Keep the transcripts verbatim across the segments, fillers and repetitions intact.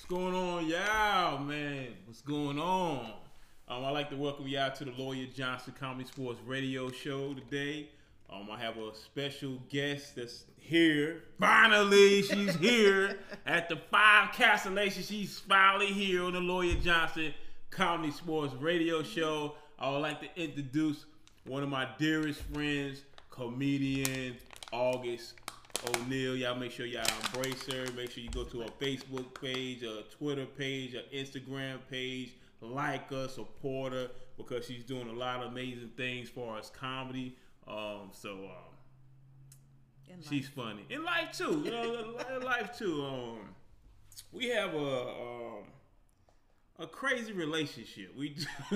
going on, y'all, man? What's going on? Um, I'd like to welcome y'all to the Lawyer Johnson Comedy Sports Radio Show today. Um, I have a special guest that's here. Finally, she's here. After five cancellations, she's finally here on the Lawyer Johnson Comedy Sports Radio Show. I would like to introduce one of my dearest friends, comedian August O'Neal. Y'all make sure y'all embrace her. Make sure you go to her Facebook page, her Twitter page, her Instagram page. Like her, support her, because she's doing a lot of amazing things for us comedy. Um, so um, she's funny in life too. You know, in life too. Um, we have a um, a crazy relationship. We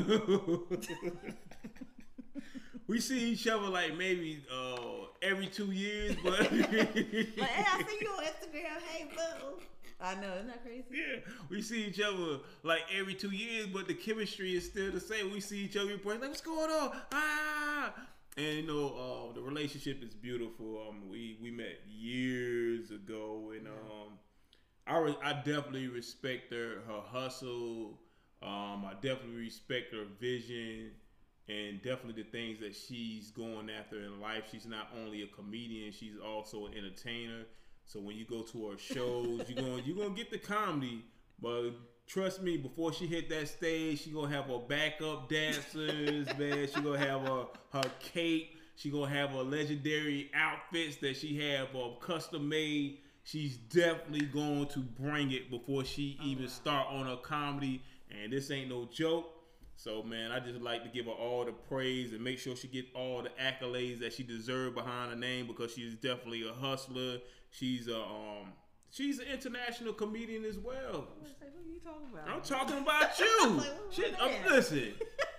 we see each other like maybe uh, every two years, but like, hey, I see you on Instagram. Hey, boo. I know, isn't that crazy? Yeah, we see each other like every two years, but the chemistry is still the same. We see each other, like, what's going on? Ah, and you know, uh, the relationship is beautiful. Um, we we met years ago, and um, I re- I definitely respect her her hustle. Um, I definitely respect her vision, and definitely the things that she's going after in life. She's not only a comedian; she's also an entertainer. So when you go to her shows, you're gonna you're gonna get the comedy, but trust me, before she hit that stage, she gonna have her backup dancers, man. She gonna have her her cape. She gonna have her legendary outfits that she have uh, custom made. She's definitely going to bring it before she oh, even wow. start on her comedy. And this ain't no joke. So man, I just like to give her all the praise and make sure she get all the accolades that she deserves behind her name, because she's definitely a hustler. She's a um, she's an international comedian as well. Like, what are you talking about? I'm talking about you. like, Shit, uh, listen,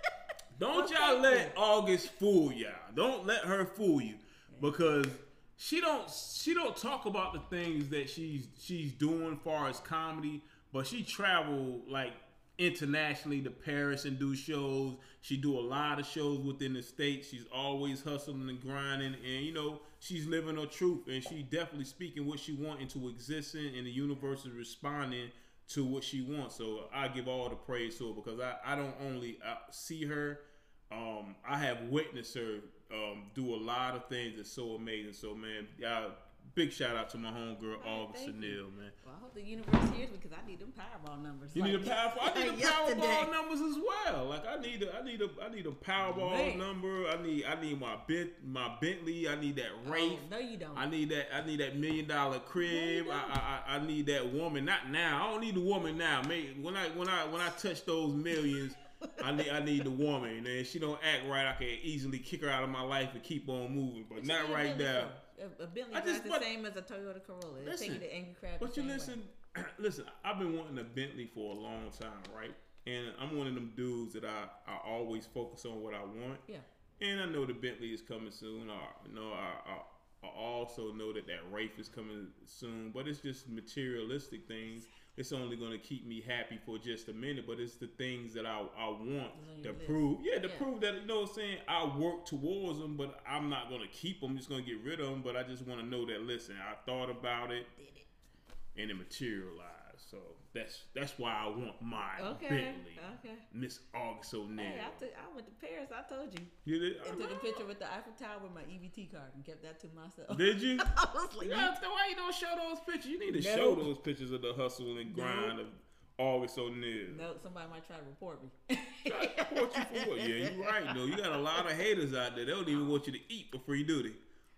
don't y'all let August fool y'all. Don't let her fool you, because she don't she don't talk about the things that she's she's doing far as comedy, but she travel like internationally to Paris and do shows. She do a lot of shows within the States. She's always hustling and grinding, and you know, she's living her truth, and she definitely speaking what she wants into existence, and the universe is responding to what she wants. So I give all the praise to her, because I, I don't only uh, see her, um, I have witnessed her um, do a lot of things that's so amazing. So man, y'all, big shout out to my homegirl August O'Neal, man. Well, I hope the universe hears me, because I need them Powerball numbers. You like, need a Powerball. I need like a Powerball numbers as well. Like I need a, I need a, I need a Powerball man. number. I need, I need my Bent, my Bentley. I need that Wraith. Oh, no, you don't. I need that. I need that million dollar crib. No, I, I, I need that woman. Not now. I don't need the woman now. Maybe when I, when I, when I touch those millions, I need, I need the woman. And if she don't act right, I can easily kick her out of my life and keep on moving. But, but not right now. A, a Bentley is the but, same as a Toyota Corolla. They take you to Angry Crab. But you listen, way. listen. I've been wanting a Bentley for a long time, right? And I'm one of them dudes that I, I always focus on what I want. Yeah. And I know the Bentley is coming soon. I you know I, I, I also know that that Wraith is coming soon. But it's just materialistic things. It's only going to keep me happy for just a minute, but it's the things that I, I want to list. prove. Yeah, to yeah. prove that, you know what I'm saying, I work towards them, but I'm not going to keep them. I'm just going to get rid of them, but I just want to know that, listen, I thought about it, Did it. and it materialized. So that's that's why I want my okay. Bentley. Okay. Miss August O'Neal. Hey, I, t- I went to Paris, I told you. You did? And took a picture with the Eiffel Tower with my E B T card and kept that to myself. Did you? I was like, yeah, why you don't show those pictures? You need to no. show those pictures of the hustle and grind no. of August O'Neal. No, somebody might try to report me. Try to report you for what? Yeah, you're right, though. You got a lot of haters out there. They don't even want you to eat for free duty.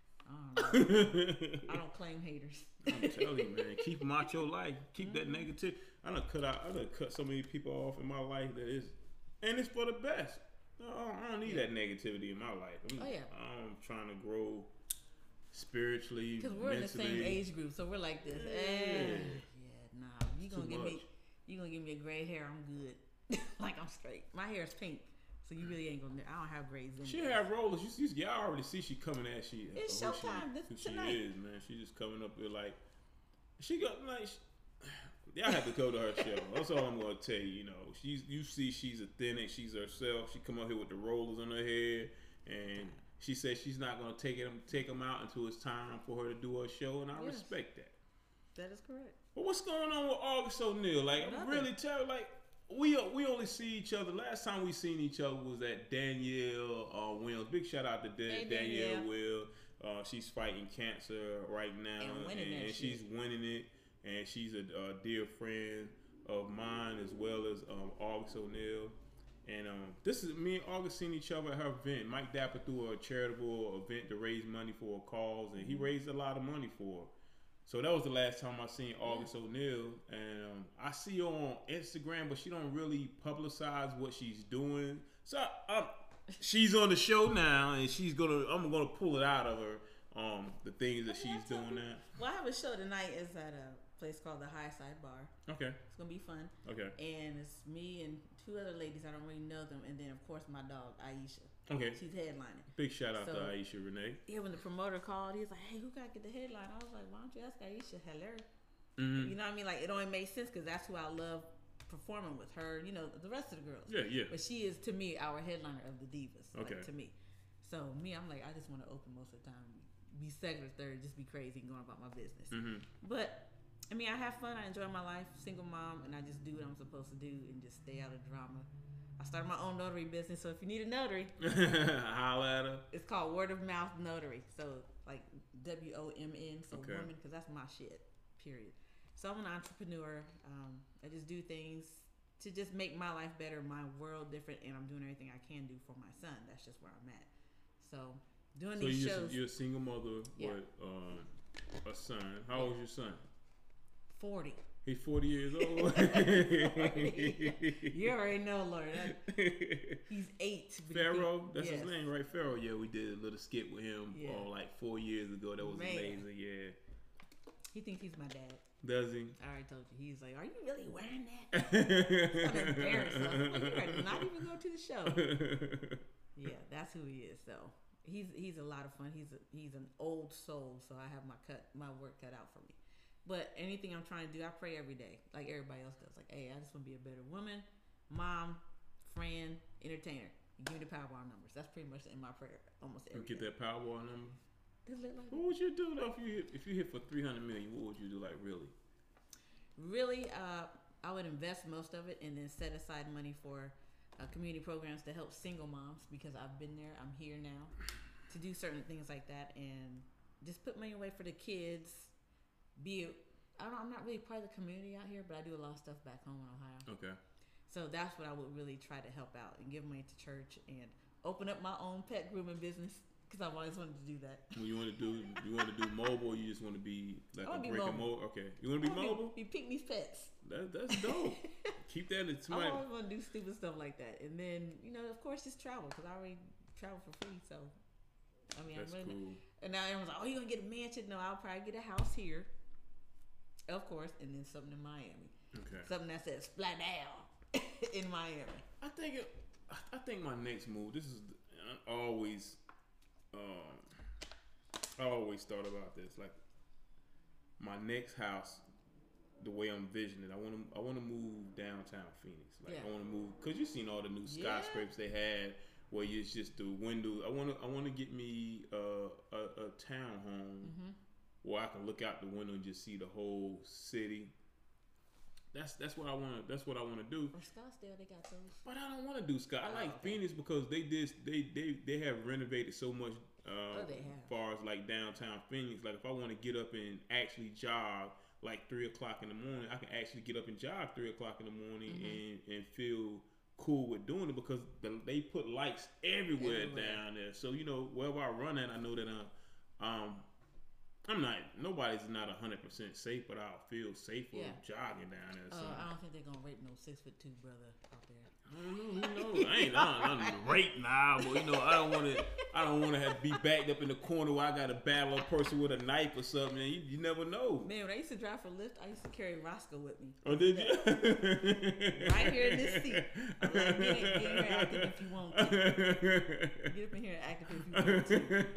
I don't, I don't claim haters. I'm telling you, man. Keep them out your life. Keep mm-hmm. that negative. I done cut out. I done cut so many people off in my life that is, and it's for the best. No, I don't need yeah. that negativity in my life. I'm, oh yeah. I'm trying to grow spiritually. Because we're mentally. in the same age group, so we're like this. Yeah, eh, yeah nah. You gonna Too give much. me? You gonna give me a gray hair? I'm good. Like I'm straight. My hair is pink. So you really ain't gonna. I don't have braids in. She have rollers. You see, y'all already see she coming at she. It's showtime this she, tonight. She is, man. She just coming up here like she got like. She, y'all have to go to her show. That's all I'm gonna tell you. You know, she's you see she's authentic. She's herself. She come up here with the rollers on her head, and she says she's not gonna take it take them out until it's time for her to do her show, and I yes. respect that. That is correct. But what's going on with August O'Neal? Like, Nothing. really tell like we we only see each other. Last time we seen each other was at Danielle uh, Williams. Big shout out to Da- Hey, Danielle Danielle. Will. Uh, she's fighting cancer right now, And winning and, that and shit. she's winning it. And she's a, a dear friend of mine as well as um, August O'Neal. And um, this is me and August seen each other at her event. Mike Dapper threw a charitable event to raise money for a cause, and he raised a lot of money for her. So that was the last time I seen August O'Neal, and um, I see her on Instagram, but she don't really publicize what she's doing. So um, she's on the show now, and she's gonna. I'm gonna pull it out of her. Um, the things that I mean, she's doing now. Well, I have a show tonight. Is at a place called the High Side Bar. Okay. It's gonna be fun. Okay. And it's me and two other ladies. I don't really know them, and then of course my dog Aisha. Okay. She's headlining. Big shout out So- to Aisha Renee. Yeah, when the promoter called, he was like, "Hey, who got to get the headline?" I was like, "Why don't you ask Aisha?" Hello. Mm-hmm. You know what I mean? Like, it only makes sense because that's who I love performing with her. You know, the rest of the girls. Yeah, yeah. But she is to me our headliner of the divas. Okay. Like, to me. So me, I'm like, I just want to open most of the time, be second or third, just be crazy and going about my business. Mm-hmm. But I mean, I have fun. I enjoy my life, single mom, and I just do what I'm supposed to do and just stay out of drama. I started my own notary business, so if you need a notary, Holla at her. it's called Word of Mouth Notary. So like W O M N, so Okay. woman, because that's my shit. Period. So I'm an entrepreneur. Um, I just do things to just make my life better, my world different, and I'm doing everything I can do for my son. That's just where I'm at. So doing So these you're, shows. you're a single mother Yeah. with um, a son. How old is your son? forty. He's forty years old. You already know, Lord. That, he's eight. but he Pharaoh, think- that's yes. his name, right? Pharaoh. Yeah, we did a little skit with him Yeah. uh, like four years ago. That was Man. amazing. Yeah. He thinks he's my dad. Does he? I already told you. He's like, "Are you really wearing that?" I'm embarrassed. I was like, "You better not even go to the show." Yeah, that's who he is. So he's he's a lot of fun. He's a, he's an old soul. So I have my cut my work cut out for me. But anything I'm trying to do, I pray every day, like everybody else does. Like, hey, I just want to be a better woman, mom, friend, entertainer. Give me the Powerball numbers. That's pretty much in my prayer almost every Get day. that Powerball number. Does it look like What would you do though if you hit, if you hit for three hundred million? What would you do? Like really? Really, uh, I would invest most of it and then set aside money for uh, community programs to help single moms because I've been there. I'm here now to do certain things like that and just put money away for the kids. Be I don't, I'm not really part of the community out here, but I do a lot of stuff back home in Ohio. Okay. So that's what I would really try to help out and give money to church and open up my own pet grooming business because I've always wanted to do that. What you want to do? You want to do mobile? Or you just want to be like I a wanna be brick and mobile. mortar? Okay. You want to be I wanna mobile? Be, be Pygmy's pets. That, that's dope. Keep that in I somebody. always want to do stupid stuff like that, and then you know, of course, just travel because I already travel for free. So, I mean, That's I'm really, cool. and now everyone's like, "Oh, you gonna get a mansion?" No, I'll probably get a house here, of course, and then something in Miami, Okay. something that says "Spladow" in Miami. I think it, I think my next move. This is I always, um, I always thought about this. Like my next house, the way I'm visioning, I want to I want to move downtown Phoenix. Like Yeah. I want to move because you seen all the new Yeah. skyscrapers they had where it's just the window. I want to I want to get me uh, a a townhome Mm-hmm. where I can look out the window and just see the whole city. That's that's what I want to that's what I want to do. Or Scottsdale, they got those. But I don't want to do Scott. I Oh, like okay. Phoenix because they did they they they have renovated so much. Uh, Oh, they have. As far as like downtown Phoenix, like if I want to get up and actually jog like three o'clock in the morning, I can actually get up and jog three o'clock in the morning Mm-hmm. and and feel cool with doing it because the, they put lights everywhere, Everywhere. down there. So you know wherever I run at, I know that I'm um. I'm not. Nobody's not a hundred percent safe, but I'll feel safer Yeah. jogging down there. Uh, So. I don't think they're gonna rape no six foot two brother out there. I don't know. Who knows? I ain't. I don't, I'm rape now, but you know, I don't want to. I don't want to have to be backed up in the corner where I got to battle a person with a knife or something. And you, you never know. Man, when I used to drive for Lyft, I used to carry Roscoe with me. Oh, did you? Right here in this seat. I'm like, get, in- get in here active if you want to. Get up in here and active if you want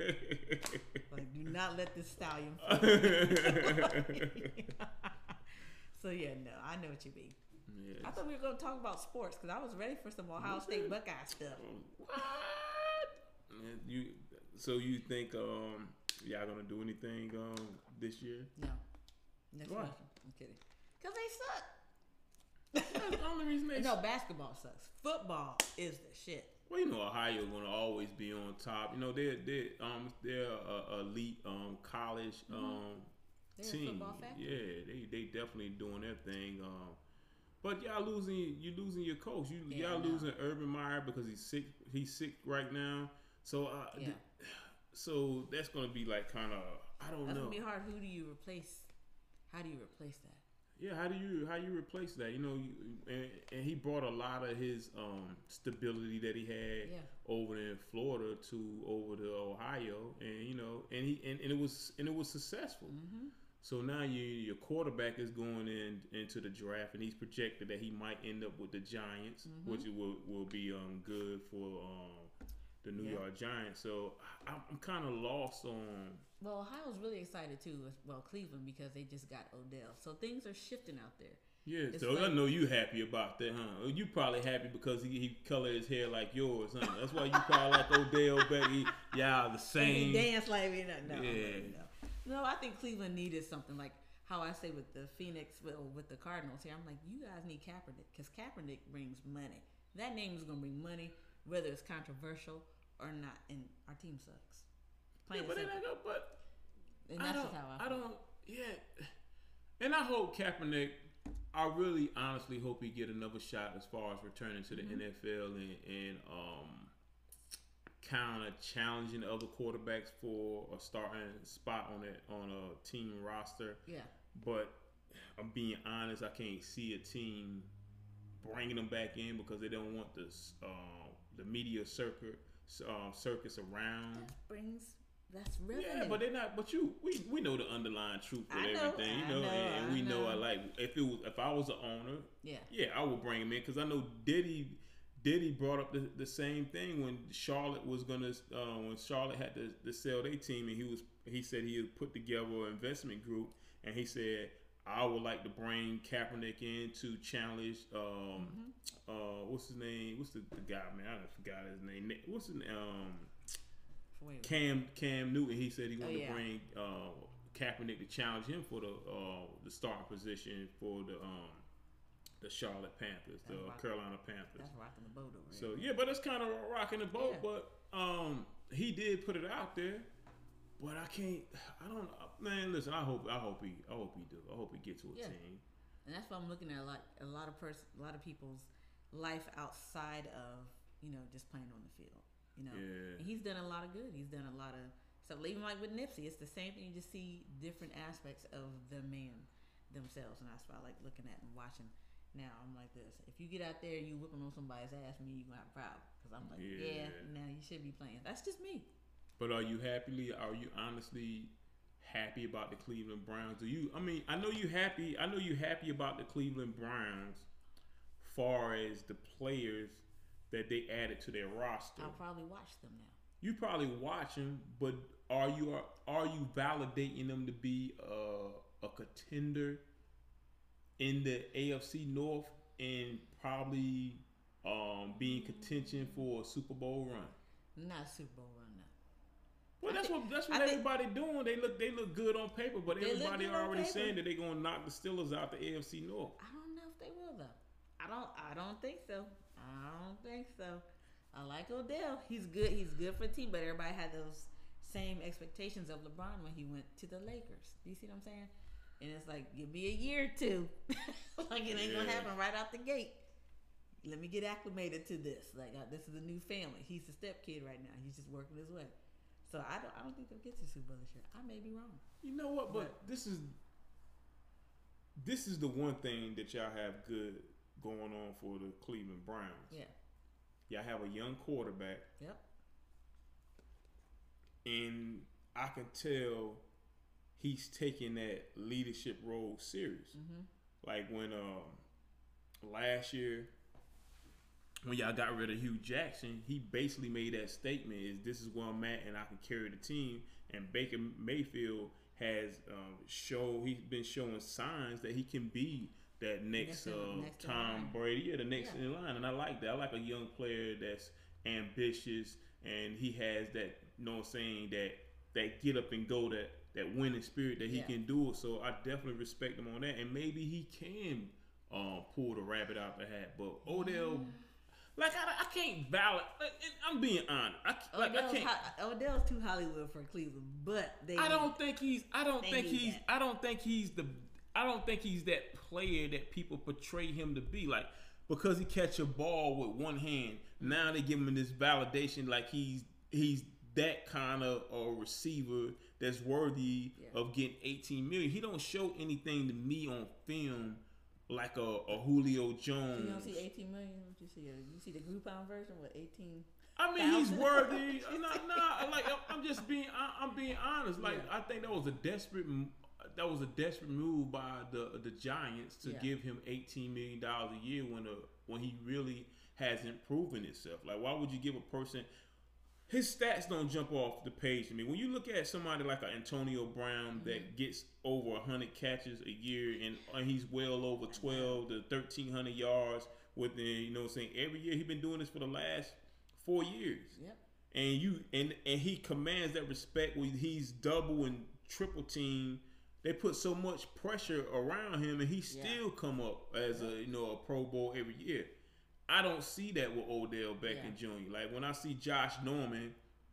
to. Like, do not let this stallion fall. So, yeah, no, I know what you mean. Yes. I thought we were going to talk about sports because I was ready for some Ohio State Buckeye stuff. What? Man, you. So you think um y'all gonna do anything um this year? No. Next Why? question. I'm kidding. Because they suck. That's the only reason they No, basketball sucks. Football is the shit. Well, you know, Ohio gonna always be on top. You know, they're they um they're a elite um college um They're a team. football factory. Yeah, they they definitely doing their thing. Um, but y'all losing you losing your coach. You Yeah, y'all I know. losing Urban Meyer because he's sick. He's sick right now. So uh, Yeah. th- so that's gonna be like kind of I don't That's know. gonna be hard. Who do you replace? How do you replace that? Yeah, how do you how you replace that? You know, you, and, and he brought a lot of his um, stability that he had Yeah. over in Florida to over to Ohio, and you know, and he and, and it was and it was successful. Mm-hmm. So now you your quarterback is going in into the draft, and he's projected that he might end up with the Giants, Mm-hmm. which will will be um good for um the New Yeah. York Giants. So I, I'm kind of lost on. Well, Ohio's really excited too. as- Well, Cleveland because they just got Odell, so things are shifting out there. Yeah, It's so I like- know you happy about that, huh? You probably happy because he, he colored his hair like yours, huh? That's why you probably like Odell Beckham. Y'all the And same. he dance like me. No, no, Yeah. no. No, I think Cleveland needed something like how I say with the Phoenix, well, with the Cardinals here. I'm like, you guys need Kaepernick because Kaepernick brings money. That name is going to bring money, whether it's controversial or not. And our team sucks. Yeah, Plain but and then I simple. go, but And I that's don't, just how I I feel. don't, yeah. And I hope Kaepernick. I really, honestly hope he get another shot as far as returning to the Mm-hmm. N F L and, and um, kind of challenging other quarterbacks for a starting spot on it on a team roster. Yeah. But I'm being honest, I can't see a team bringing them back in because they don't want this uh, the media circuit uh, circus around. That brings, that's revenue. Yeah, but they're not. But you, we, we know the underlying truth with I know, everything, you I know, know, and, and I we know. know. I like if it was if I was an owner, Yeah. yeah, I would bring him in because I know Diddy. Diddy brought up the, the same thing when Charlotte was gonna uh, when Charlotte had to, to sell their team, and he was he said he had put together an investment group, and he said I would like to bring Kaepernick in to challenge um Mm-hmm. uh what's his name what's the, the guy man I forgot his name what's his name um Wait, Cam Cam Newton. He said he wanted Oh, yeah. to bring uh, Kaepernick to challenge him for the uh, the starting position for the um, the Charlotte Panthers, the That's rock- Carolina Panthers. that's rocking the boat over So there. yeah, but it's kind of rocking the boat. Yeah. But um, he did put it out there. But I can't. I don't. Man, listen. I hope. I hope he. I hope he do. I hope he get to a Yeah. team. And that's why I'm looking at a lot, a lot of pers- a lot of people's life outside of, you know, just playing on the field. You know, Yeah. and he's done a lot of good. He's done a lot of stuff. Even like with Nipsey, it's the same thing. You just see different aspects of the man themselves, and that's why I like looking at and watching. Now I'm like this: if you get out there, you whipping on somebody's ass, me, you gonna have a problem. Because I'm like, yeah. Yeah. now you should be playing. That's just me. But are you happily? Are you honestly happy about the Cleveland Browns? Do you? I mean, I know you happy. I know you happy about the Cleveland Browns, far as the players that they added to their roster. I'll probably watch them now. You probably watch them, but are you are you validating them to be a, a contender in the A F C North and probably um, be in contention for a Super Bowl run? Not a Super Bowl run now. Well, I that's think- what that's what I think- everybody doing. They look they look good on paper, but They look everybody good on already paper. saying that they're gonna knock the Steelers out the A F C North. I don't know if they will though. I don't. I don't think so. I don't think so. I like Odell. He's good. He's good for the team, but everybody had those same expectations of LeBron when he went to the Lakers. Do you see what I'm saying? And it's like, give me a year or two. Like it ain't gonna Yeah. happen right out the gate. Let me get acclimated to this. Like uh, this is a new family. He's a step kid right now. He's just working his way. So I don't. I don't think they'll get to the Super Bowl this year. I may be wrong. You know what? But this is this is the one thing that y'all have good going on for the Cleveland Browns. Yeah. Y'all have a young quarterback, Yep. and I can tell he's taking that leadership role serious. Mm-hmm. Like when um, last year, when y'all got rid of Hugh Jackson, he basically made that statement: "Is this is where I'm at, and I can carry the team." And Baker Mayfield has um, show he's been showing signs that he can be that next, Next in- uh, next in Tom line. Brady, yeah, the next Yeah. in line. And I like that. I like a young player that's ambitious, and he has that, you know what I'm saying, that that get up and go that that winning spirit that he Yeah. can do it. So I definitely respect him on that, and maybe he can um, pull the rabbit out the hat. But Odell, Mm. like I, I can't valid. Like, and I'm being honest. I, like I Odell's, can't. ho- Odell's too Hollywood for Cleveland, but they. I don't think he's. I don't They think need he's. that. I don't think he's the. I don't think he's that player that people portray him to be. Like because he catch a ball with one hand, now they give him this validation like he's he's that kind of a receiver that's worthy Yeah. of getting eighteen million. He don't show anything to me on film like a, a Julio Jones. So you don't see eighteen million. What you see? You see the Groupon version with eighteen. I mean, he's thousand? worthy. Nah, nah. Like I'm just being. I, I'm being honest. Like Yeah. I think that was a desperate. m- That was a desperate move by the the Giants to Yeah. give him eighteen million dollars a year when a when he really hasn't proven himself. Like, why would you give a person? His stats don't jump off the page to me. When you look at somebody like an Antonio Brown Mm-hmm. that gets over one hundred catches a year and, and he's well over twelve to thirteen hundred yards within, you know what I'm saying, every year. He's been doing this for the last four years. Yep. And you and and he commands that respect when he's double and triple team. They put so much pressure around him and he Yeah. still come up as a, you know, a Pro Bowl every year. I don't see that with Odell Beckham Yeah. Junior Like when I see Josh Norman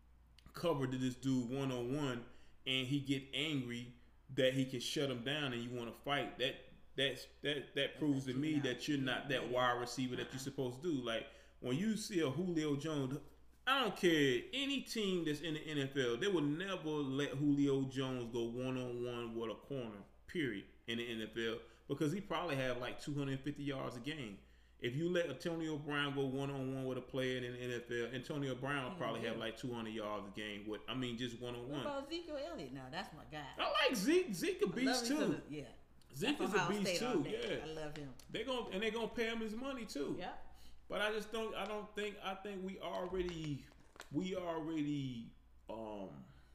cover to this dude one on one, and he get angry that he can shut him down, and you want to fight. That that's that that proves to that me you're not- that you're not that yeah. wide receiver that you're supposed to do. Like when you see a Julio Jones, I don't care any team that's in the N F L, they will never let Julio Jones go one on one with a corner. Period in the N F L because he probably have like two hundred fifty yards a game. If you let Antonio Brown go one on one with a player in the N F L, Antonio Brown will probably Yeah. have like two hundred yards a game. With I mean, just one on What one. about Ezekiel Elliott? No, that's my guy. I like Zeke. Zeke a I love beast him too. 'cause- Yeah. Zeke That's is a Ohio beast State all too. day. Yeah, I love him. they going and they gonna pay him his money too. Yeah. But I just don't. I don't think. I think we already. We already um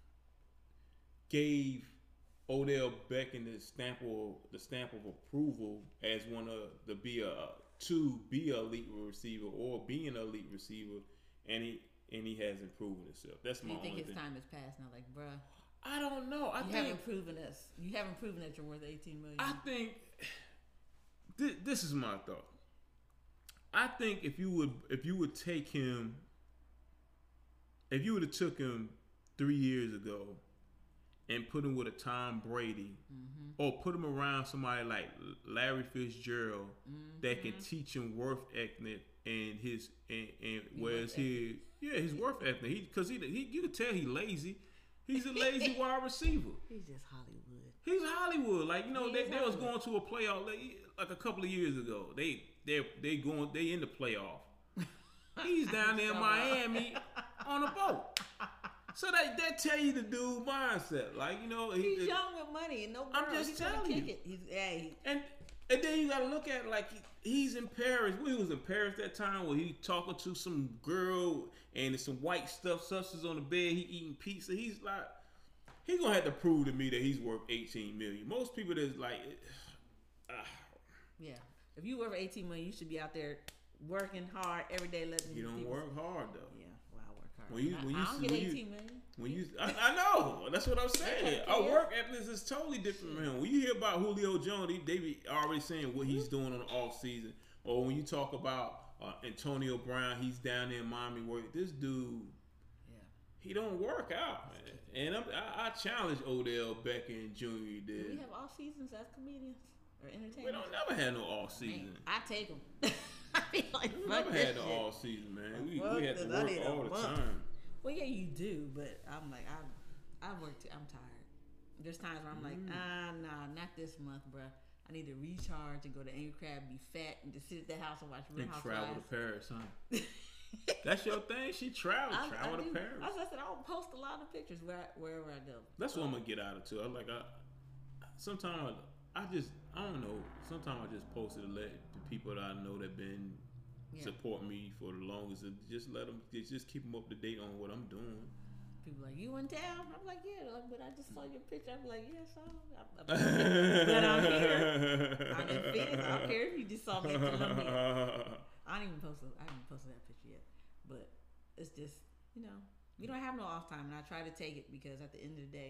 gave Odell Beckham the stamp of the stamp of approval as one of the be a to be a elite receiver or be an elite receiver, and he and he hasn't proven himself. That's Do my you think only his thing. time has passed now? Like, bruh, I don't know. I you think haven't proven us. You haven't proven that you're worth eighteen million. I think this, this is my thought. I think if you would if you would take him, if you would have took him three years ago and put him with a Tom Brady, Mm-hmm. or put him around somebody like Larry Fitzgerald Mm-hmm. that can teach him worth ethic and his and, and His whereas worth his yeah his worth ethic he because he, he you can tell he lazy. He's a lazy wide receiver. He's just Hollywood. He's Hollywood. Like, you know, He they, is they was Hollywood. going to a playoff like, like a couple of years ago. They they they going they in the playoff. He's down there in Miami on a boat. So that that tell you the dude mindset. Like, you know, he, He's young with money and no girl. I'm just He's gonna telling kick you. It. He's hey. and and then you gotta look at it like he, he's in Paris. We was in Paris that time where he talking to some girl and there's some white stuff substance on the bed. He eating pizza. He's like, he gonna have to prove to me that he's worth eighteen million. Most people that's like, ah, Yeah. If you worth eighteen million, you should be out there working hard every day. Letting you don't people. work hard though. Yeah. Well, I work hard. When you- I, when you I don't see- get when you- eighteen million. When you, I, I know that's what I'm saying. Yeah. Our work ethic is totally different from him. When you hear about Julio Jones, they, they be already saying what he's doing on the off season. Or when you talk about uh, Antonio Brown, he's down there in Miami work. This dude, Yeah. he don't work out, man. And I'm, I, I challenge Odell Beckham Junior Do we Did. have off seasons as comedians or entertainers? We don't never had no off season. Man, I take them. I be like, We fuck never this had no shit. off season, man. We, Fuck we had to this. I work need a all the month. time. Well, yeah, you do, but I'm like, I, I work. Too, I'm tired. There's times where I'm like, Mm. ah, nah, not this month, bruh. I need to recharge and go to Angry Crab, be fat, and just sit at the house and watch Real And Housewives. travel to Paris, huh? That's your thing. She travel, I, travel I to do. Paris. As I said, I'll post a lot of pictures where, wherever I go. That's what I'm gonna get out of too. I like I sometimes I just I don't know. Sometimes I just post it to let the people that I know that been Yeah. support me for the longest. And just let them just keep them up to date on what I'm doing. People like, you in town? I'm like, yeah. They're like, but I just saw your picture. I'm like, yeah, so. I'm, I'm, but I'm here. I'm in Phoenix. I don't care if you just saw me at Columbia. I don't even post. I haven't posted that picture yet. But it's just, you know, we don't have no off time, and I try to take it because at the end of the day,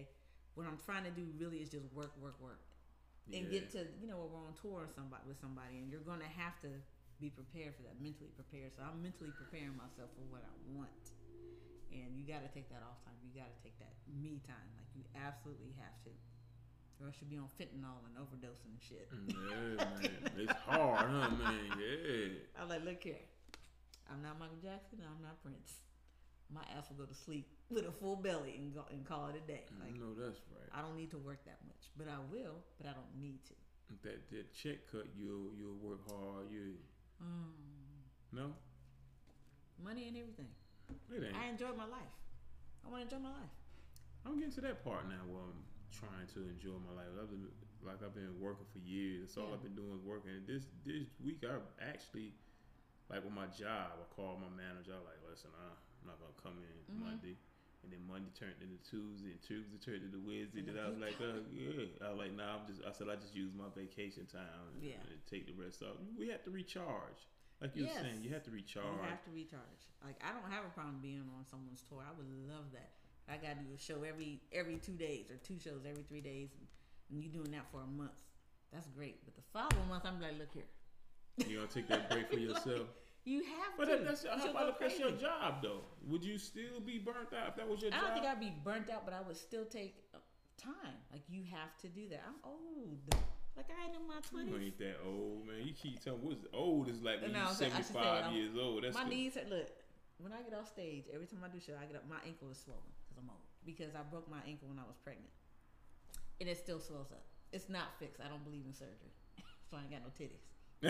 what I'm trying to do really is just work, work, work, and Yeah. get to you know we're on tour with somebody with somebody, and you're gonna have to be prepared for that, mentally prepared. So I'm mentally preparing myself for what I want, and you got to take that off time. You got to take that me time. Like you absolutely have to, or else you'll be on fentanyl and overdosing and shit. Yeah, man. It's hard, huh, man? Yeah. I'm like, look here, I'm not Michael Jackson. I'm not Prince. My ass will go to sleep with a full belly and go and call it a day. Like, No, that's right. I don't need to work that much, but I will. But I don't need to. That that check cut, you'll you'll work hard. You Mm. no, Money and everything. it ain't. I enjoy my life. I want to enjoy my life. I'm getting to that part now where I'm trying to enjoy my life. I've been like I've been working for years. That's all Yeah. I've been doing is working. And this this week I actually like with my job, I called my manager. I was like, listen, I, I'm not gonna come in Mhm. Monday. And then Monday turned into Tuesday, and Tuesday turned into Wednesday. And Then then I was you like, tell uh, yeah. I was like, nah, I'm just. I said I just use my vacation time and, Yeah. and take the rest off. We have to recharge, like you Yes. were saying. You have to recharge. You have to recharge. Like I don't have a problem being on someone's tour. I would love that. I got to do a show every every two days or two shows every three days, and, and you doing that for a month. That's great. But the following month, I'm like, look here. You gonna take that break for yourself? You have But to. that, that's You how should about go if that's your crazy. job though? Would you still be burnt out if that was your I job? don't think I'd be burnt out, but I would still take uh, time. Like you have to do that. I'm old. Like I ain't in my You twenties. ain't that old, man. You keep telling what's old is like when No, you're I'm saying- I should say, seventy-five I'm- years old. That's My good. knees are look. When I get off stage, every time I do show, I get up. My ankle is swollen because I'm old. Because I broke my ankle when I was pregnant, and it still swells up. It's not fixed. I don't believe in surgery, so I ain't got no titties.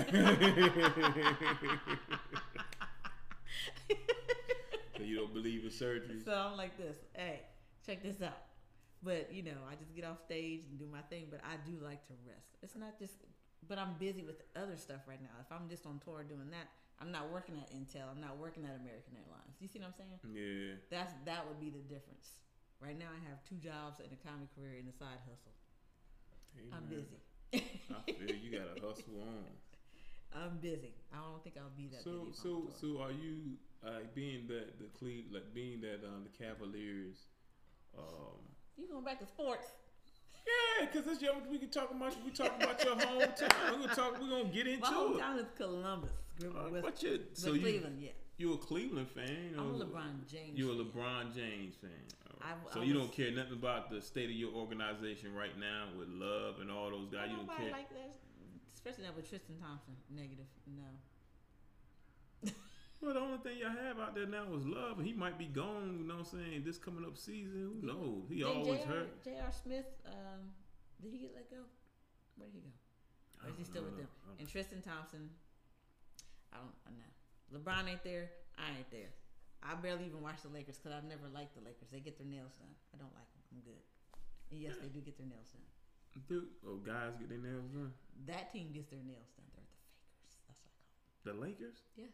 So you don't believe in surgery? So I'm like this. Hey, check this out. But you know, I just get off stage and do my thing. But I do like to rest. It's not just. But I'm busy with other stuff right now. If I'm just on tour doing that, I'm not working at Intel. I'm not working at American Airlines. You see what I'm saying? Yeah. That's that would be the difference. Right now, I have two jobs and a comedy career and a side hustle. Hey, I'm man. busy. I feel you gotta hustle on. I'm busy. I don't think I'll be that So busy. if I'm so on tour. so are you uh, being that the Cle like being that um, the Cavaliers? Um, You going back to sports? yeah, because this year we can talk about we talk about your hometown. We're gonna talk. We're gonna get into My it. hometown is Columbus. Uh, with, what you with so you Cleveland, yeah. you a Cleveland fan? I'm or- a LeBron James. You a fan. LeBron James fan. I- so I you was- don't care nothing about the state of your organization right now with Love and all those guys. You don't Nobody care. like that, especially not with Tristan Thompson. Negative, no. Well, the only thing y'all have out there now is Love, and he might be gone. You know what I'm saying? This coming up season, who knows? He Then always J R hurt. J R Smith, um, did he get let go? Where did he go? Or is he still with them? And Tristan Thompson, I don't I know. LeBron ain't there. I ain't there. I barely even watch the Lakers because I've never liked the Lakers. They get their nails done. I don't like them. I'm good. And yes, they do get their nails done. Dude, oh, guys get their nails done. That team gets their nails done. They're the fakers. That's what I call them. The Lakers. Yes.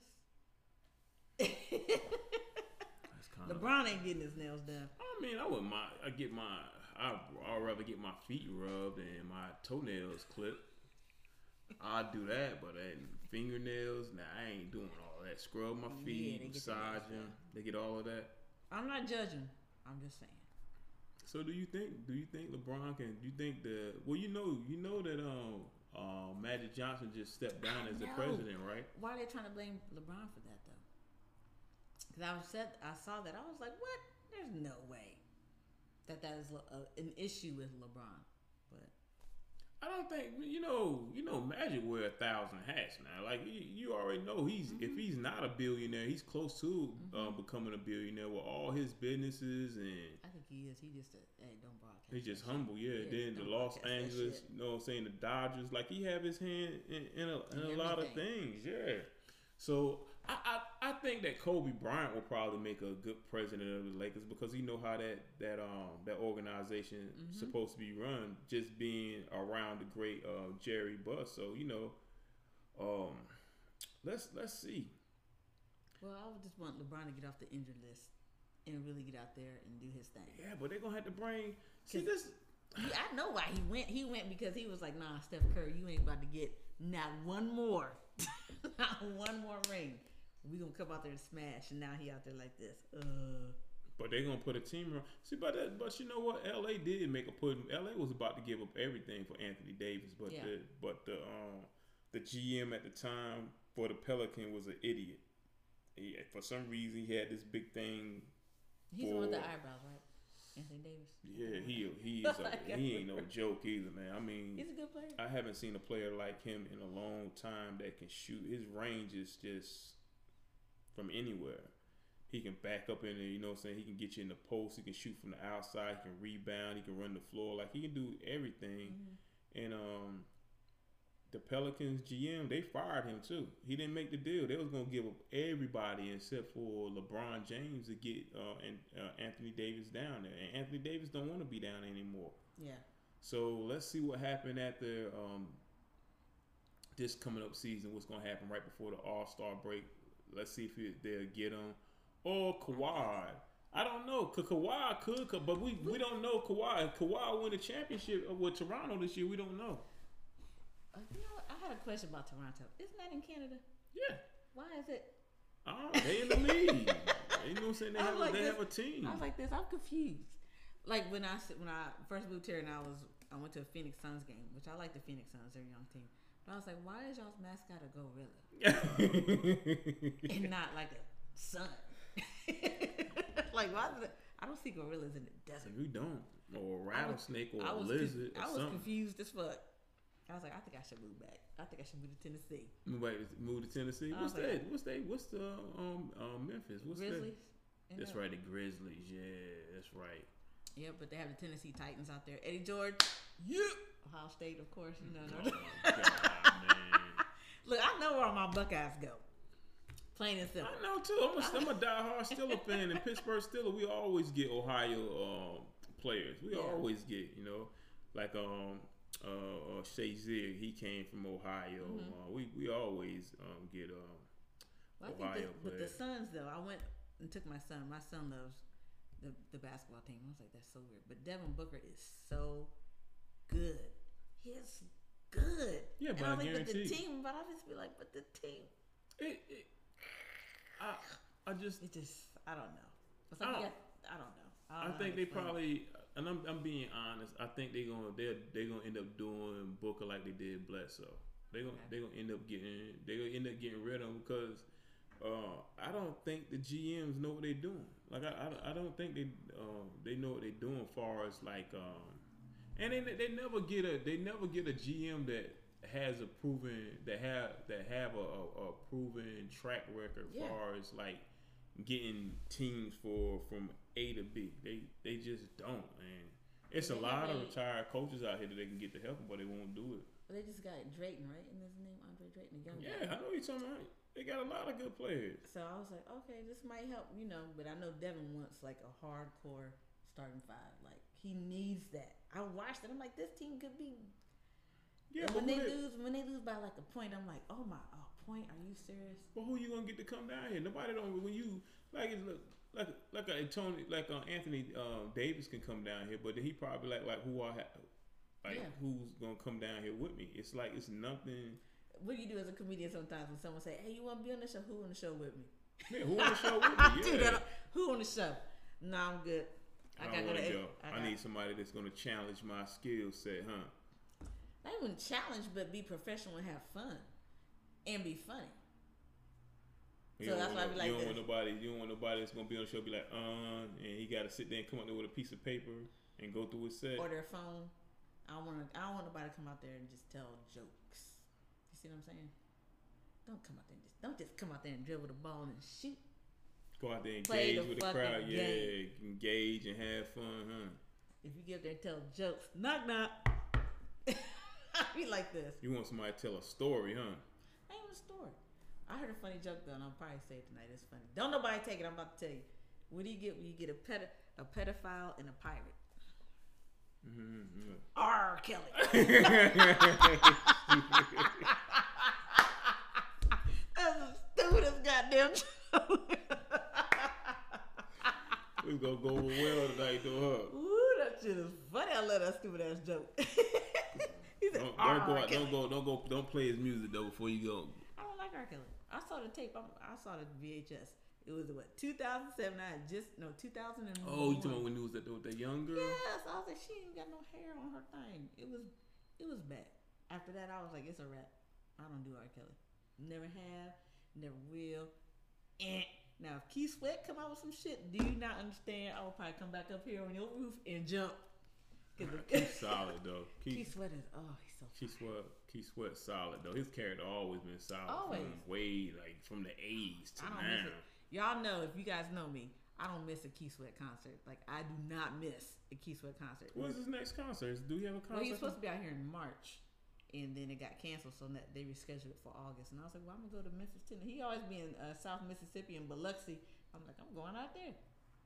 That's kind of. LeBron ain't getting his nails done. I mean, I wouldn't mind. I get my. I I'd rather get my feet rubbed and my toenails clipped. I'd do that, but that fingernails, nah, I ain't doing all that. Scrub my Yeah, feet, they get their massage nails them. done. They get all of that. I'm not judging. I'm just saying. So do you think? Do you think LeBron can? Do you think the? Well, you know, you know that um, uh, Magic Johnson just stepped down I as the know. president, right? Why are they trying to blame LeBron for that though? Because I was said I saw that I was like, what? There's no way that that is a, an issue with LeBron. But I don't think you know. You know, Magic wear a thousand hats now. Like you, you already know, he's Mm-hmm. if he's not a billionaire, he's close to uh, becoming a billionaire with all his businesses, and I think he is. He just a, hey, don't broadcast. he's just that humble. Yeah. Yeah, then the don't Los broadcast that Angeles, shit. you know, what I'm saying the Dodgers, like he have his hand in, in a, in a In lot of everything. things. Yeah. So I, I I think that Kobe Bryant will probably make a good president of the Lakers because he know how that that um that organization Mm-hmm. supposed to be run. Just being around the great uh, Jerry Buss. So you know, um, let's let's see. Well, I would just want LeBron to get off the injured list and really get out there and do his thing. Yeah, but they're gonna have to bring. See 'Cause- this. He, I know why he went. He went because he was like, nah, Steph Curry, you ain't about to get not one more, not one more ring. We gonna come out there and smash, and now he out there like this. Uh, But they're gonna put a team around. See, but that, but you know what? L A did make a put. L A was about to give up everything for Anthony Davis, but Yeah. the but the um the G M at the time for the Pelican was an idiot. He, for some reason, he had this big thing. He's the one with the eyebrows, right? Anthony Davis. Yeah, he he is a, he ain't no joke either, man. I mean, He's a good player. I haven't seen a player like him in a long time that can shoot. His range is just from anywhere. He can back up in there, you know what I'm saying? He can get you in the post. He can shoot from the outside. He can rebound. He can run the floor. Like, he can do everything. Mm-hmm. And um, the Pelicans G M, they fired him too. He didn't make the deal. They was going to give up everybody except for LeBron James to get uh, and, uh, Anthony Davis down there. And Anthony Davis don't want to be down there anymore. Yeah. So, let's see what happened after um, this coming up season. What's going to happen right before the All-Star break. Let's see if it, they'll get him. Or Kawhi. I don't know. Cause Kawhi could, but we, we don't know Kawhi. If Kawhi win the championship with Toronto this year, we don't know. Uh, you know what? I had a question about Toronto. Isn't that in Canada? Yeah. Why is it? Oh, they in the league. You know what I'm saying? They, have, like they this, have a team. I was like this. I'm confused. Like when I when I first moved here and I was I went to a Phoenix Suns game, which I like the Phoenix Suns. They're a young team. But I was like, why is y'all's mascot a gorilla and not like a sun? Like, why did it, I don't see gorillas in the desert. We don't. Or a rattlesnake or I was, a lizard I was, or I was something. confused as fuck. I was like, I think I should move back. I think I should move to Tennessee. Move back, move to Tennessee. What's like, that? What's that? What's the um, um Memphis? What's Grizzlies. that? That's right, the Grizzlies. Yeah, that's right. Yeah, but they have the Tennessee Titans out there. Eddie George. Yeah. Ohio State, of course. You know. Oh my God, man. Look, I know where all my Buckeyes go. Plain and simple. I know too. I'm a, I'm a diehard Steelers fan, and Pittsburgh Steelers. We always get Ohio um, players. We Yeah. always get, you know, like um uh, uh Shazier. He came from Ohio. Mm-hmm. Uh, we we always um, get um well, I Ohio think the, with the players. Suns though, I went and took my son. My son loves the the basketball team. I was like, that's so weird. But Devin Booker is so good. He is good. Yeah, but and I I was like, but the guarantee- team. But I just be like, but the team. It, it, I I just It just, I don't know. It's I like, don't- yeah, I don't know. I, don't I know think how they to explain it. probably, and I'm I'm being honest. I think they gonna they they gonna end up doing Booker like they did Bledsoe. They gonna Okay. they gonna end up getting they gonna end up getting rid of him because uh, I don't think the G Ms know what they're doing. Like I I, I don't think they uh, they know what they're doing as far as like um, and they they never get a they never get a G M that has a proven that have that have a, a, a proven track record as Yeah. far as like getting teams for from A to B. They they just don't, man. It's a They lot of have a- retired coaches out here that they can get to help them, but they won't do it. They just got Drayton, right? And his name Andre Drayton, the young Yeah, guy. I know what you're talking about. They got a lot of good players. So I was like, okay, this might help, you know. But I know Devin wants like a hardcore starting five. Like he needs that. I watched it. I'm like, this team could be. Yeah, And but when they who, lose, when they lose by like a point, I'm like, oh my, a point? Are you serious? but who you gonna get to come down here? Nobody don't. When you like it's look like like a Tony like uh, Anthony uh, Davis can come down here, but he probably like like who I have. Like Yeah. who's gonna come down here with me? It's like it's nothing. What do you do as a comedian sometimes when someone say, hey, you want to be on the show? Who on the show with me? Yeah, who on the show with me? I Yeah. do that. Who on the show? No, I'm good. I, gotta don't want to to- go. I I, got- need somebody that's gonna challenge my skill set, huh? Not even challenge, but be professional and have fun, and be funny. You So don't that's want why I no- be like you don't this. want nobody. You don't want nobody that's gonna be on the show be like, uh, and he got to sit there and come up there with a piece of paper and go through his set. Or their phone. I don't want to. I don't want nobody to come out there and just tell jokes. You see what I'm saying? Don't come out there and just don't just come out there and dribble the ball and shoot. Go out there and Play engage the with the fucking crowd. Yeah, game. engage and have fun, huh? If you get up there and tell jokes, knock knock. I be like this. You want somebody to tell a story, huh? Ain't even a story. I heard a funny joke though, and I'll probably say it tonight. It's funny. Don't nobody take it. I'm about to tell you. What do you get when you get a ped a pedophile and a pirate? Mm-hmm. R. Kelly. That's the stupidest goddamn joke. We gonna go over well tonight, though, huh? Ooh, that shit is funny. I love that stupid ass joke. He said, Don't, R. don't go out. Kelly. Don't go. Don't go. Don't play his music though before you go. I don't like R. Kelly. I saw the tape. I, I saw the V H S. It was what two thousand seven. I had just no two thousand one. Oh, you talking about when it was that that young girl? Yes, I was like, she ain't got no hair on her thing. It was, it was bad. After that, I was like, it's a wrap. I don't do R. Kelly. Never have, never will. Eh. Now, if Keith Sweat come out with some shit, do you not understand? I will probably come back up here on your roof and jump. Keith solid though. Keith, Keith Sweat is oh, he's so. Keith Sweat, Keith Sweat solid though. His character always been solid. Always. From way like from the eighties to I don't now. miss it. Y'all know if you guys know me, I don't miss a Keith Sweat concert. Like I do not miss a Keith Sweat concert. When's his next concert? Do you have a concert? Well, he's supposed to be out here in March, and then it got canceled, so that they rescheduled it for August. And I was like, well, I'm gonna go to Memphis, Tennessee. He always be in uh, South Mississippi and Biloxi. I'm like, I'm going out there.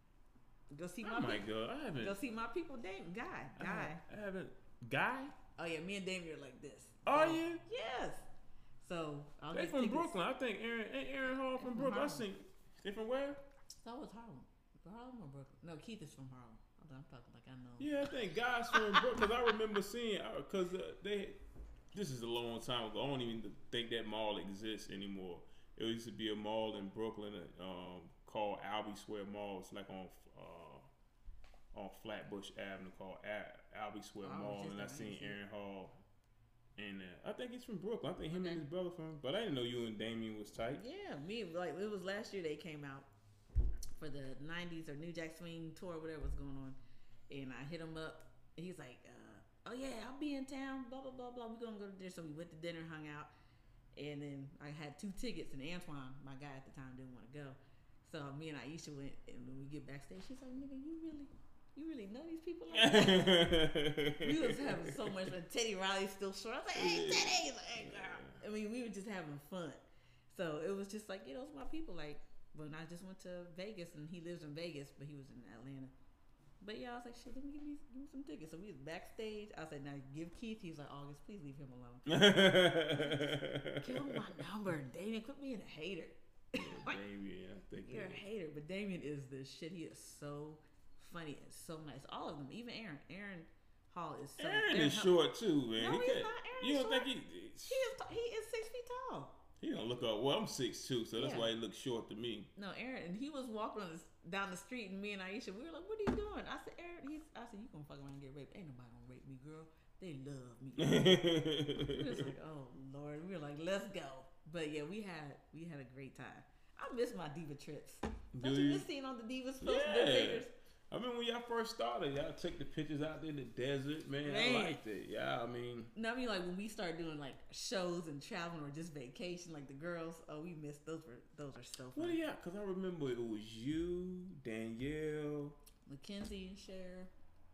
Go see my. Oh my people. god, I haven't. Go see my people. Dame guy, guy. I haven't. Guy. Oh yeah, me and Damien are like this. Oh so, yeah. Yes. So I'll They get from tickets. Brooklyn. I think Aaron ain't Aaron Hall from From Brooklyn. I Harlem. seen. They from where? That was Harlem. Harlem or Brooklyn? No, Keith is from Harlem. I'm talking like I know. Yeah, I think guys from Brooklyn. Cause I remember seeing. Cause uh, they. This is a long time ago. I don't even think that mall exists anymore. It used to be a mall in Brooklyn um, called Albee Square Mall. It's like on uh, on Flatbush Avenue called Al- Albee Square Oh, Mall, just and I the seen name. Aaron Hall. And uh, I think he's from Brooklyn. I think him Okay. and his brother from. But I didn't know you and Damien was tight. Yeah, me like it was last year they came out for the nineties or New Jack Swing tour, whatever was going on, and I hit him up. And he's like, uh, "Oh yeah, I'll be in town." Blah blah blah blah. We're gonna go to dinner. So we went to dinner, hung out, and then I had two tickets. And Antoine, my guy at the time, didn't want to go. So me and Aisha went, and when we get backstage, she's like, "Nigga, you really." You really know these people like that? We was having so much fun. Teddy Riley's still short. I was like, hey, Teddy. He's like, hey, girl. I mean, we were just having fun. So it was just like, you know, it's my people. Like, when I just went to Vegas, and he lives in Vegas, but he was in Atlanta. But yeah, I was like, shit, let me give me, give me some tickets. So we was backstage. I said, now give Keith. He was like, August, please leave him alone. Give him my number. Damien, quit being a hater. Damien, I think You're a hater. But Damien is the shit. He is so funny and so nice. All of them, even Aaron. Aaron Hall is so. Aaron, Aaron is Hall- short too, man. No, he he's can't- not. Aaron You is don't short. think he? He is. T- he is six feet tall. He don't look up. Well, I'm six two, so that's Yeah. why he looks short to me. No, Aaron, and he was walking on the, down the street, and me and Aisha, we were like, "What are you doing?" I said, "Aaron," he's. I said, "You gonna fuck around and get raped? Ain't nobody gonna rape me, girl. They love me." We was like, "Oh Lord," we were like, "Let's go." But yeah, we had we had a great time. I miss my diva trips. Don't Do you you? miss seeing all the divas post Yeah. their pictures? I mean, when y'all first started, y'all took the pictures out there in the desert, man. Man. I liked it. Yeah, I mean, No, I mean like when we start doing like shows and traveling or just vacation, like the girls. Oh, we missed those. Were those are so what fun. do y'all? Because I remember it was you, Danielle. Mackenzie and Cher,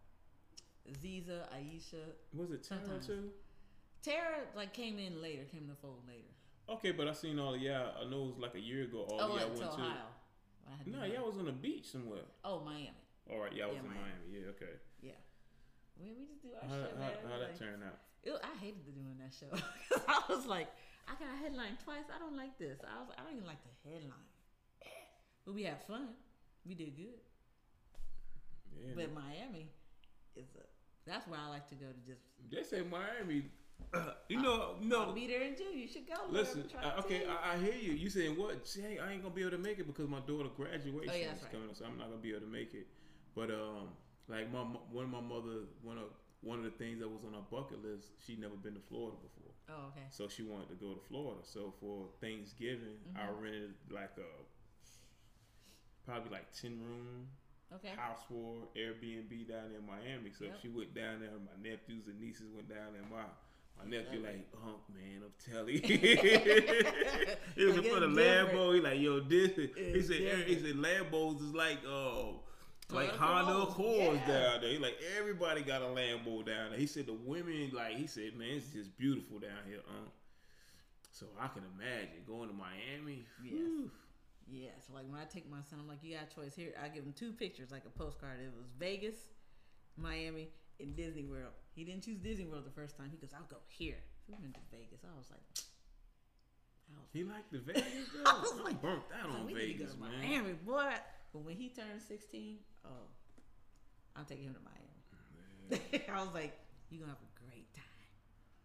Aziza, Aisha. Was it Tara Sometimes. too? Tara like came in later, came in the fold later. Okay, but I seen all of y'all. I know it was like a year ago. All Oh, of like y'all to went to. Ohio. I had to No, do y'all that. was on the beach somewhere. Oh, Miami. All right, y'all was Yeah, in Miami. Miami. Yeah, okay. Yeah. We, we just do our How, shit, how, man. how Like, that turn out? it, I hated doing that show. 'Cause I was like, I got a headline twice. I don't like this. I was, I don't even like the headline. But we had fun. We did good. Yeah, But Miami is a. That's where I like to go to just. they say Miami. Uh, you know, no. I'll be there in June. You should go. Lord. Listen, I'm trying uh, to okay, tell you. I, I hear you. You saying what? Say, I ain't gonna be able to make it because my daughter graduation Oh, yeah, is that's right. coming up, so I'm not gonna be able to make it. But um, like my mo- one of my mother, one of one of the things that was on her bucket list, she'd never been to Florida before, Oh, okay. so she wanted to go to Florida. So for Thanksgiving, I Mhm. rented like a probably like ten room Okay. house for Airbnb down in Miami. So Yep. she went down there. My nephews and nieces went down there. My my nephew Love like, oh man, I'm telling you. He was in Like, front of it's different. Lambo. He like, yo, this. Is, he It's said, Aaron, he said different. Lambos is like, uh, like Toyota Honda Corollas, Accords yeah. down there. He like, everybody got a Lambo down there. He said the women, like, he said, man, it's just beautiful down here. Um, so I can imagine going to Miami. Yes. whew. Yeah, so like when I take my son, I'm like, you got a choice here. I give him two pictures, like a postcard. It was Vegas, Miami, and Disney World. He didn't choose Disney World the first time. He goes, I'll go here. So we went to Vegas. I was like, I was, He liked the Vegas, though. I was I'm like, burnt out I was on like, we need to go Vegas, to man. Miami, boy. But when he turned sixteen, oh, I'm taking him to Miami. I was like, you're gonna have a great time.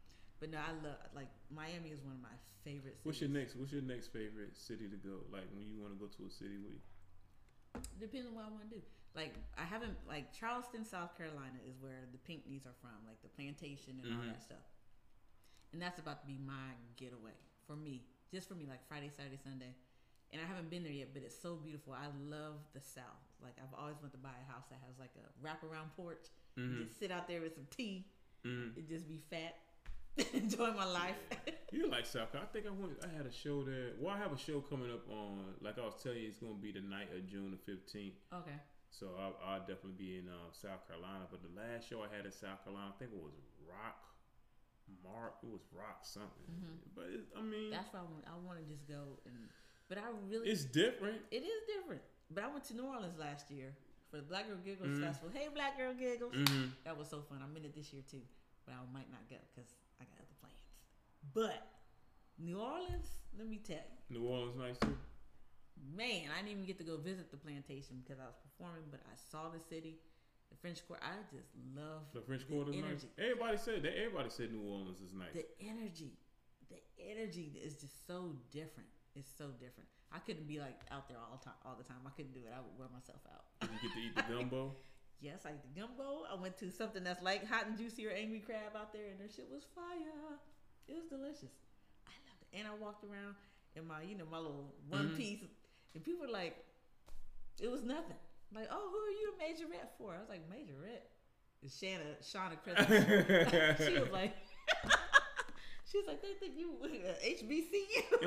But no, I love like Miami is one of my favorite cities. What's your next? What's your next favorite city to go? Like when you want to go to a city, where you... Depends on what I want to do. Like I haven't like Charleston, South Carolina is where the Pinckneys are from, like the plantation and mm-hmm. all that stuff. And that's about to be my getaway for me, just for me, like Friday, Saturday, Sunday. And I haven't been there yet, but it's so beautiful. I love the South. Like I've always wanted to buy a house that has like a wraparound porch. Mm-hmm. Just sit out there with some tea mm-hmm. and just be fat, enjoy my life. Yeah. You like South Carolina? I think I went. I had a show there. Well, I have a show coming up on. Like I was telling you, it's going to be the night of June the fifteenth. Okay. So I'll, I'll definitely be in uh, South Carolina. But the last show I had in South Carolina, I think it was Rock Mark. It was Rock something. Mm-hmm. But it, I mean, that's why I want. I want to just go and. But I really. It's different. It is different. But I went to New Orleans last year for the Black Girl Giggles mm-hmm. Festival. Hey, Black Girl Giggles. Mm-hmm. That was so fun. I'm in it this year too, but I might not go because I got other plans. But New Orleans, let me tell you. New Orleans nice too. Man, I didn't even get to go visit the plantation because I was performing, but I saw the city, the French Quarter. I just love the French Quarter. Is nice. Everybody said that. Everybody said New Orleans is nice. The energy, the energy is just so different. It's so different. I couldn't be like out there all the time. All the time, I couldn't do it. I would wear myself out. Did you get to eat the gumbo? Yes, I ate the gumbo. I went to something that's like hot and juicy or angry crab out there, and their shit was fire. It was delicious. I loved it. And I walked around in my, you know, my little one mm-hmm. piece. And people were like, it was nothing. Like, oh, who are you a majorette for? I was like, majorette? It's Shanna, Shauna Crescent. She was like, she was like, they think you uh, H B C U.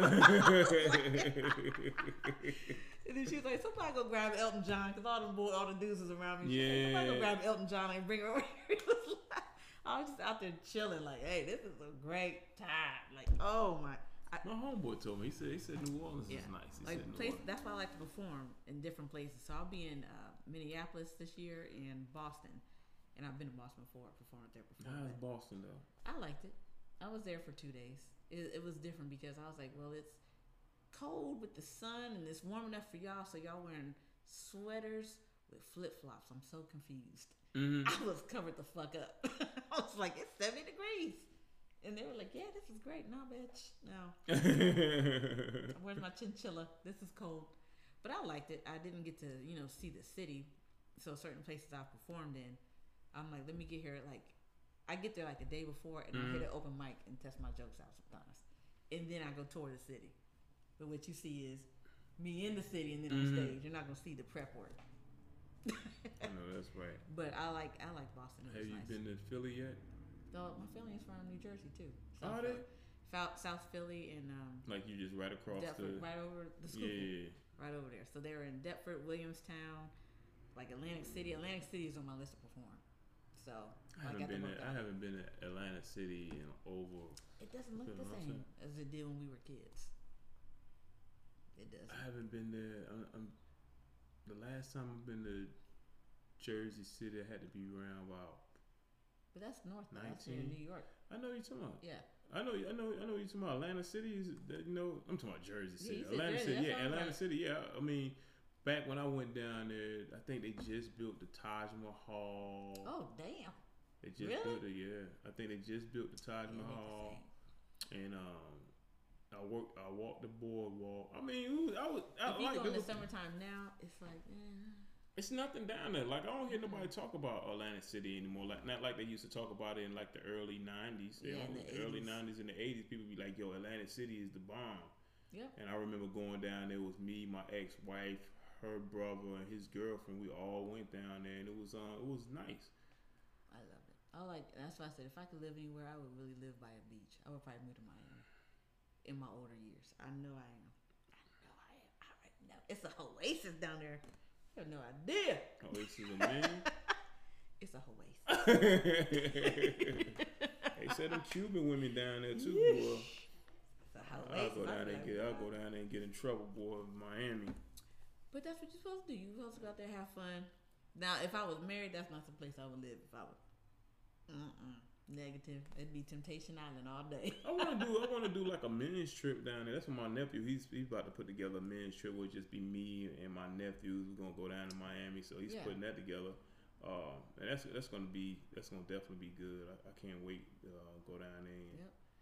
And then she was like, somebody go grab Elton John, because all the boy, all the dudes was around me. She yeah. was like, somebody go grab Elton John and bring her over here. Like, I was just out there chilling, like, hey, this is a great time. Like, oh my. I, My homeboy told me. He said he said New Orleans yeah. is nice. He like said New place, Orleans. That's why I like to perform in different places. So I'll be in uh, Minneapolis this year and Boston, and I've been to Boston before. I performed there before. How's Boston though? I liked it. I was there for two days. It, it was different because I was like, well, it's cold with the sun and it's warm enough for y'all, so y'all wearing sweaters with flip flops. I'm so confused. Mm-hmm. I was covered the fuck up. I was like, it's seventy degrees. And they were like, yeah, this is great. No, bitch. No. Where's my chinchilla? This is cold. But I liked it. I didn't get to, you know, see the city. So certain places I performed in, I'm like, let me get here. Like, I get there like the day before and mm-hmm. I hit an open mic and test my jokes out sometimes. And then I go tour the city. But what you see is me in the city and then mm-hmm. on stage. You're not going to see the prep work. I know, that's right. But I like I like Boston. Have you nice. been to Philly yet? No, my family's from New Jersey too. South oh, they? South, South Philly and um, like you just right across Deptford, the right over the school, yeah, right over there. So they were in Deptford, Williamstown, like Atlantic City. Atlantic City is on my list to perform. So I haven't been. To, I haven't been to Atlantic City in over. It doesn't look the same as it did when we were kids. It does. I haven't been there. I'm, I'm the last time I've been to Jersey City, I had to be around about. But that's north. That's in New York. I know you're talking about. Yeah. I know. I know. I know you're talking about Atlanta City. Is you know? I'm talking about Jersey City. Yeah, Atlanta Jersey, City. Yeah, Atlanta right. City. Yeah. I mean, back when I went down there, I think they just built the Taj Mahal. Oh damn. They just really? built it. Yeah. I think they just built the Taj yeah, Mahal. And um, I worked. I walked the boardwalk. I mean, it was, I was. I if you like go in the summertime now, it's like. Eh. It's nothing down there. Like, I don't hear nobody talk about Atlantic City anymore. Like, not like they used to talk about it in like the early nineties. Yeah, in the, the early nineties and the eighties, people be like, "Yo, Atlantic City is the bomb." Yeah. And I remember going down there with me, my ex-wife, her brother, and his girlfriend. We all went down there, and it was uh, it was nice. I love it. I like. That's why I said if I could live anywhere, I would really live by a beach. I would probably move to Miami in my older years. I know I am. I know I am. I already know. It's a oasis down there. I have no idea. Oasis of men? It's a oasis. They said them Cuban women down there too, Yeesh. boy. It's a oasis. I'll go down there and get. I'll go down there and get in trouble, boy, in Miami. But that's what you're supposed to do. You're supposed to go out there and have fun. Now, if I was married, that's not the place I would live. If I was, mm-mm, negative. It'd be Temptation Island all day. I want to do. I want to do like a men's trip down there. That's what my nephew. He's he's about to put together a men's trip. Where it just be me and my nephews. We're gonna go down to Miami. So he's yeah. putting that together. Uh, and that's that's gonna be that's gonna definitely be good. I, I can't wait to uh, go down there and yep.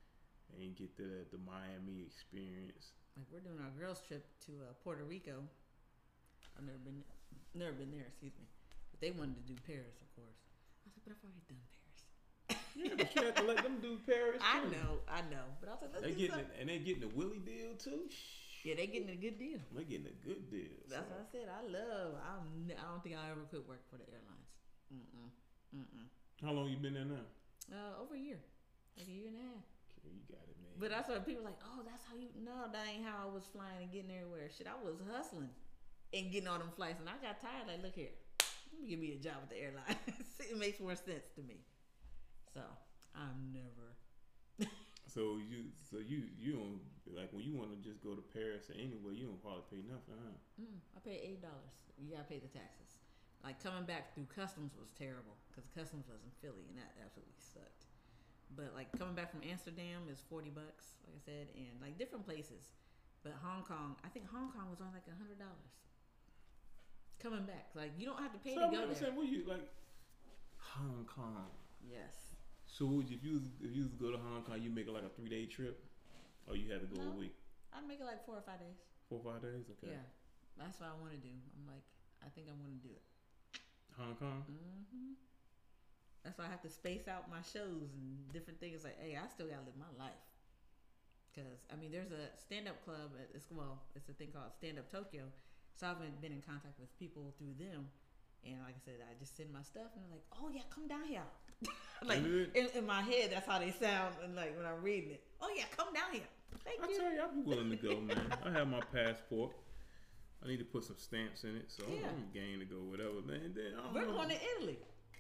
and get the the Miami experience. Like we're doing our girls trip to uh, Puerto Rico. I've never been, never been there. Excuse me, but they wanted to do Paris, of course. I was like, but I've already done Paris. Yeah, but you have to let them do Paris. Too. I know, I know, but I was like, let's they do getting something. it, and they getting a Willie deal too. Yeah, they getting a good deal. They getting a good deal. That's so. what I said. I love. I'm, I don't think I ever could work for the airlines. Mm-mm. Mm-mm. How long you been there now? Uh, over a year, like a year and a half. Okay, you got it, man. But that's what people are like. Oh, that's how you. No, that ain't how I was flying and getting everywhere. Shit, I was hustling and getting all them flights, and I got tired. Like, look here, let me give me a job with the airline. It makes more sense to me. So I'm never. So you, so you, you don't like when you want to just go to Paris or anywhere. You don't probably pay nothing, huh? Mm, I paid eight dollars. You gotta pay the taxes. Like coming back through customs was terrible because customs was in Philly and that absolutely sucked. But like coming back from Amsterdam is forty bucks, like I said, and like different places. But Hong Kong, I think Hong Kong was only like a hundred dollars. Coming back, like you don't have to pay so to go there. Saying, what you like Hong Kong? Yes. So would you, if you was, if you was to go to Hong Kong, you make it like a three day trip, or you had to go no, a week? I'd make it like four or five days. Four or five days, okay. Yeah, that's what I want to do. I'm like, I think I want to do it. Hong Kong. Mm-hmm. That's why I have to space out my shows and different things. Like, hey, I still gotta live my life. Cause I mean, there's a stand-up club. At, it's well, it's a thing called Stand Up Tokyo. So I've been, been in contact with people through them, and like I said, I just send my stuff, and they're like, "Oh yeah, come down here." Like in, in my head, that's how they sound, and like when I'm reading it, "Oh yeah, come down here." Thank I you. tell you, I'll be willing to go, man. I have my passport. I need to put some stamps in it, so Yeah. I'm game to go, whatever, man. Then, I don't We're know. going to Italy.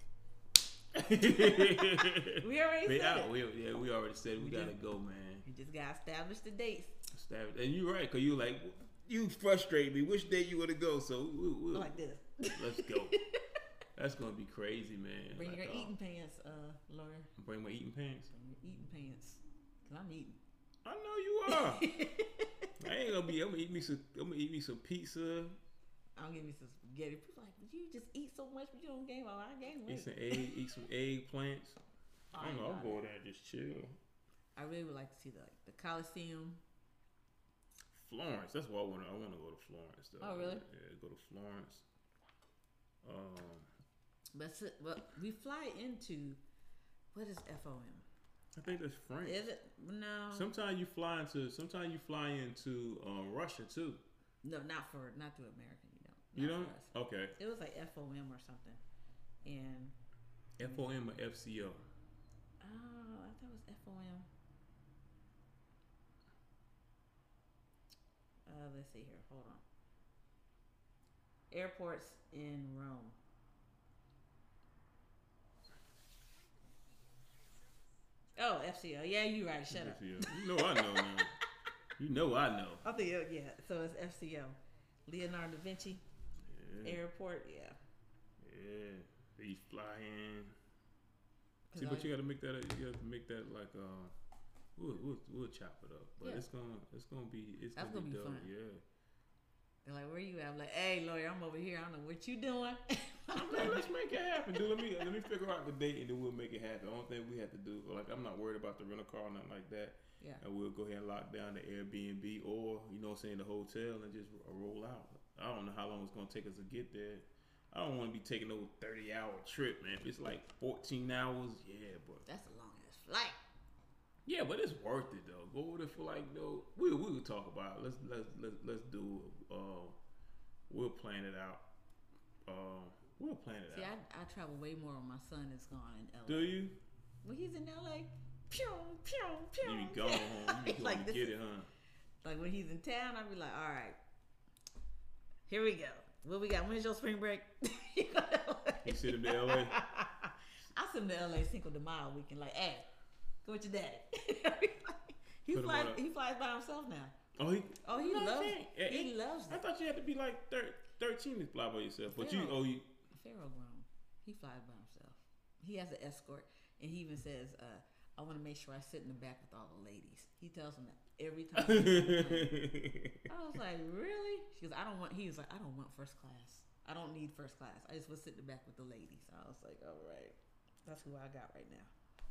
We already we said out. it. We, yeah, we already said we, We gotta just- go, man. You just gotta establish the dates. Stab it. And you're right, cause you like you frustrate me. Which day you want to go? So we'll, we'll, Like this. let's go. That's gonna be crazy, man. Bring Like, your uh, eating pants, uh, lawyer. Bring my eating pants. Bring your eating pants. Cause I'm eating. I know you are. I ain't gonna be. I'm gonna eat me some. I'm gonna eat me some pizza. I'll give me some spaghetti. People like, you just eat so much, but you don't gain weight. I gain weight. Eat some egg. Eat some eggplants. I don't know. I'll got go it. there and just chill. I really would like to see the like, the Coliseum. Florence. That's why I want to. I want to go to Florence. Though. Oh, really? Yeah, go to Florence. Um, But s- but we fly into what is F O M? I think that's French. Is it? No. Sometimes you fly into. Sometimes you fly into uh, Russia too. No, not for not through American. You don't. You Not don't? for us. Okay. It was like F O M or something, and F O M or F C O? oh, I thought it was F O M. Uh, let's see here. Hold on. Airports in Rome. Oh, F C O. Yeah, you right. Shut up. F C O. You know I know now. You know I know. I think it- yeah. So it's F C O. Leonardo da Vinci Yeah. Airport. Yeah. Yeah. They fly in. 'Cause See, but I- you gotta make that. You gotta make that like uh, we'll we'll, we'll chop it up. But Yeah. it's gonna it's gonna be it's That's gonna, gonna be, be dope. fun. Yeah. They're like, where you at? I'm like, hey, lawyer, I'm over here. I don't know what you doing. Okay, let's make it happen, dude. Let me let me figure out the date and then we'll make it happen. The only thing we have to do, like, I'm not worried about the rental car or nothing like that. Yeah. And we'll go ahead and lock down the Airbnb or, you know what I'm saying, the hotel and just roll out. I don't know how long it's going to take us to get there. I don't want to be taking no thirty hour trip, man. If it's like fourteen hours, yeah, but. That's a long ass flight. Yeah, but it's worth it, though. Go over there for like, no, we'll, we'll talk about it. Let's, let's, let's, let's do it. Uh, we'll plan it out. Uh, we'll plan it See, out. I, I travel way more when my son is gone in L A. Do you? When he's in L A, pew, pew, pew. You be going home. You be going Like to this get is- it, huh? Like when he's in town, I be like, all right, here we go. What we got? When's your spring break? You go to L A. You send him to L A? I send him to L A Cinco de Mayo weekend. Like, hey, go with your daddy. he Put him flies. on a- He flies by himself now. Oh, he. Oh, he No, he loves. can't. Yeah, He it- loves I it. thought you had to be like thir- thirteen to fly by yourself. But you, Pharaoh. oh, you. Pharaoh grown. He flies by himself. He has an escort, and he even says, uh, "I want to make sure I sit in the back with all the ladies." He tells them that every time. he gets on the plane. I was like, "Really?" She goes, "I don't want." He was like, "I don't want first class. I don't need first class. I just want to sit in the back with the ladies." I was like, "All right, that's who I got right now."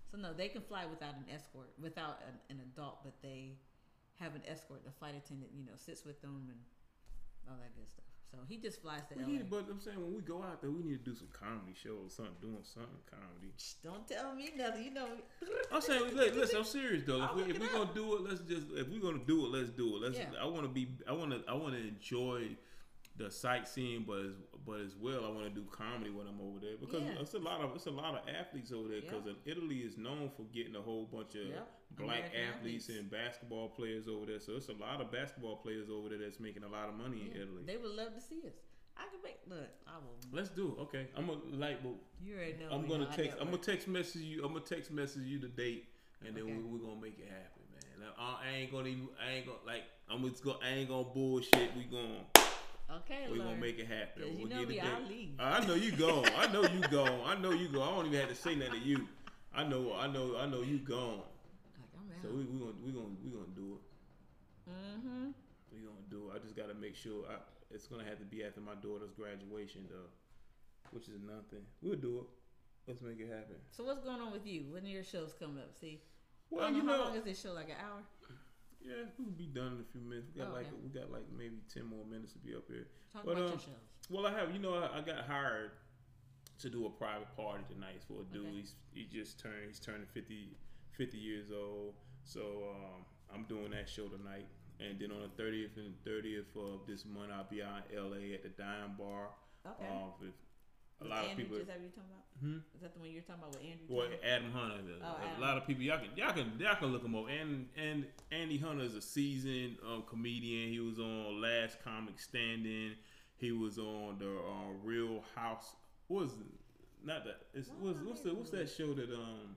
So no, they can fly without an escort, without an, an adult, but they have an escort. The flight attendant, you know, sits with them and all that good stuff. So he just flies to We L A. need, but I'm saying when we go out there, we need to do some comedy shows, something, doing something comedy. Don't tell me nothing. You know. I'm saying, listen, I'm serious though. If, I'll we, look if it we're up. gonna do it, let's just. If we're gonna do it, let's do it. Let's. Yeah. I want to be. I want to. I want to enjoy the sightseeing, but as, but as well, I want to do comedy when I'm over there because Yeah. it's a lot of it's a lot of athletes over there because Yeah. Italy is known for getting a whole bunch of Yep. black American athletes, athletes. and basketball players over there. So it's a lot of basketball players over there that's making a lot of money in Yeah. Italy. They would love to see us. I can make look. I will. Let's do it. Okay, I'm gonna like. Well, You already know. I'm we gonna know I text. I'm gonna network. text message you. I'm gonna text message you the date, and then Okay. we, we're gonna make it happen, man. I, I ain't gonna even. I ain't gonna like. I'm just gonna. I ain't gonna bullshit. We gonna. Okay, We Lord. gonna make it happen. 'Cause you We'll know get a me, date. I'll leave. I know you gone. I know you gone. I know you gone. I don't even have to say nothing to you. I know. I know. I know you gone. Like I'm out. So we we gonna we gonna we gonna do it. Mm-hmm. We gonna do it. I just gotta make sure. I, it's gonna have to be after my daughter's graduation though, which is nothing. We'll do it. Let's make it happen. So what's going on with you? When are your shows coming up? See. Well, I don't you know, know. how long is this show? Like an hour? Yeah, we'll be done in a few minutes. We got Oh, like okay. we got like maybe ten more minutes to be up here. Talk But, about um, your shows. Well, I have you know I, I got hired to do a private party tonight for a dude. Okay. He's he just turned he's turning fifty, fifty years old. So um, I'm doing that show tonight. And then on the thirtieth and thirtieth of this month, I'll be out in L A at the Dime Bar. Okay. Um, with a Was lot of Andrew people. just that you talking about? Hmm? Is that the one you're talking about with Andrew? Well, Tate? Adam Hunter. Oh, a Adam. lot of people, y'all can y'all can y'all can look him up. And and Andy Hunter is a seasoned um, comedian. He was on Last Comic Standing. He was on the uh, Real House. What was it? Not that? It's Why what's am I what's the what's missing that show that um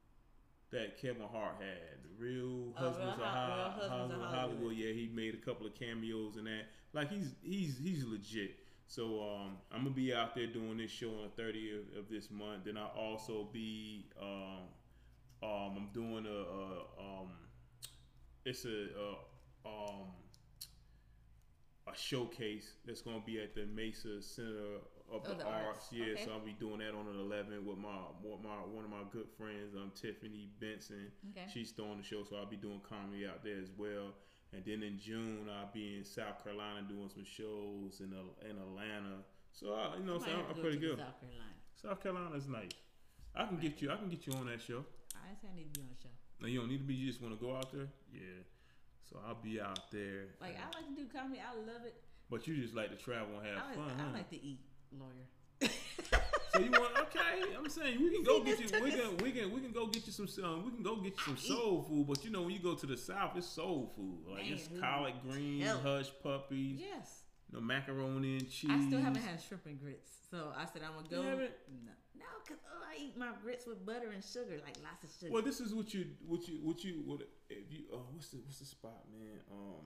that Kevin Hart had? The Real Oh, Real Husbands, Hou- of, Ho- Real Husbands of Husbands of Hollywood. Hollywood. Yeah, he made a couple of cameos in that. Like he's he's he's legit. So um, I'm gonna be out there doing this show on the thirtieth of this month. Then I'll also be um, um, I'm doing a, a um, it's a, a um a showcase that's gonna be at the Mesa Center of Oh, the, the Arts. Arts. Yeah, Okay. so I'll be doing that on the eleventh with my with my one of my good friends, um Tiffany Benson. Okay. She's throwing the show, so I'll be doing comedy out there as well. And then in June, I'll be in South Carolina doing some shows in uh, in Atlanta. So I, you know, I so might I'm, have to I'm go pretty to good. South Carolina. South Carolina's nice. I can get you. I can get you on that show. I didn't say I need to be on the show. No, you don't need to be. You just want to go out there. Yeah. So I'll be out there. Like I like to do comedy. I love it. But you just like to travel and have I like, fun, I huh? like to eat, lawyer. So you want? Okay, I'm saying we can go See, get this you. took We us- can we can we can go get you some. Um, we can go get you some I eat. soul food. But you know when you go to the South, it's soul food. Like Man, it's who collard greens, hell. hush puppies, Yes. no macaroni and cheese. I still haven't had shrimp and grits, so I said I'm gonna go. You haven't? No, no, cause oh, I eat my grits with butter and sugar, like lots of sugar. Well, this is what you what you what you what if you uh, what's the what's the spot, man? Um,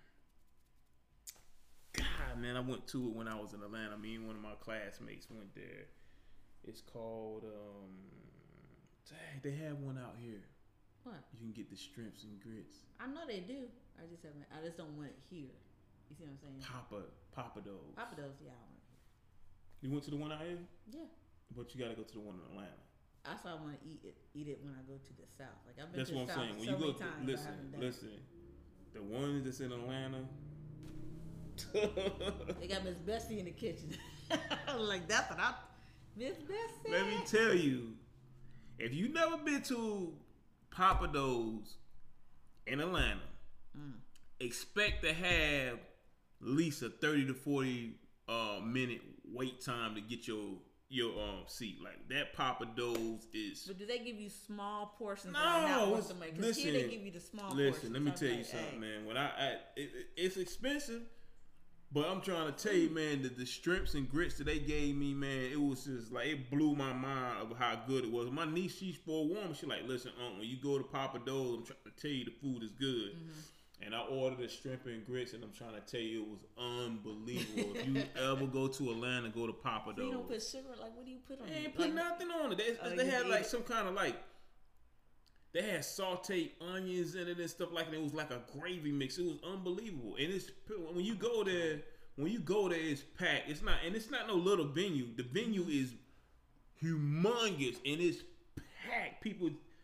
God, man, I went to it when I was in Atlanta. Me and one of my classmates went there. It's called um, dang, they have one out here. What? You can get the shrimps and grits. I know they do. I just haven't. I just don't want it here. You see what I'm saying? Papa Papa Do's. Papa does. Yeah, I want it You went to the one out here, here. Yeah. but you got to go to the one in Atlanta. That's why I want to eat it. Eat it when I go to the South. Like I've been That's to what the I'm South saying. When so you go, many times. to, listen, I haven't done listen. The one that's in Atlanta. it. They got Miss Bessie in the kitchen. Like that's what I. Miss Bessie. Let me tell you, if you never been to Papa Do's in Atlanta, Mm. expect to have at least a thirty to forty uh, minute wait time to get your your um seat. Like that Papa Do's is. But do they give you small portions? No, that are not worth it's- the money? 'Cause here listen, they give you the small Listen, portions. let me I'm tell you like, something, hey. man. When I, I it, it- it's expensive, but I'm trying to tell you, man, that the shrimps and grits that they gave me, man, it was just like it blew my mind of how good it was. My niece, she's forewarned. She like, listen, um, when you go to Papa Do's, I'm trying to tell you the food is good. Mm-hmm. And I ordered the shrimp and grits, and I'm trying to tell you it was unbelievable. If you ever go to Atlanta, go to Papa So you Do's. don't put sugar. Like what do you put on They it? ain't put Like, nothing on it. They, Oh, they you had eat like it. some kind of like they had sauteed onions in it and stuff like that. It was like a gravy mix. It was unbelievable. And it's when you go there, when you go there, it's packed. It's not, and it's not no little venue. The venue is humongous and it's packed. People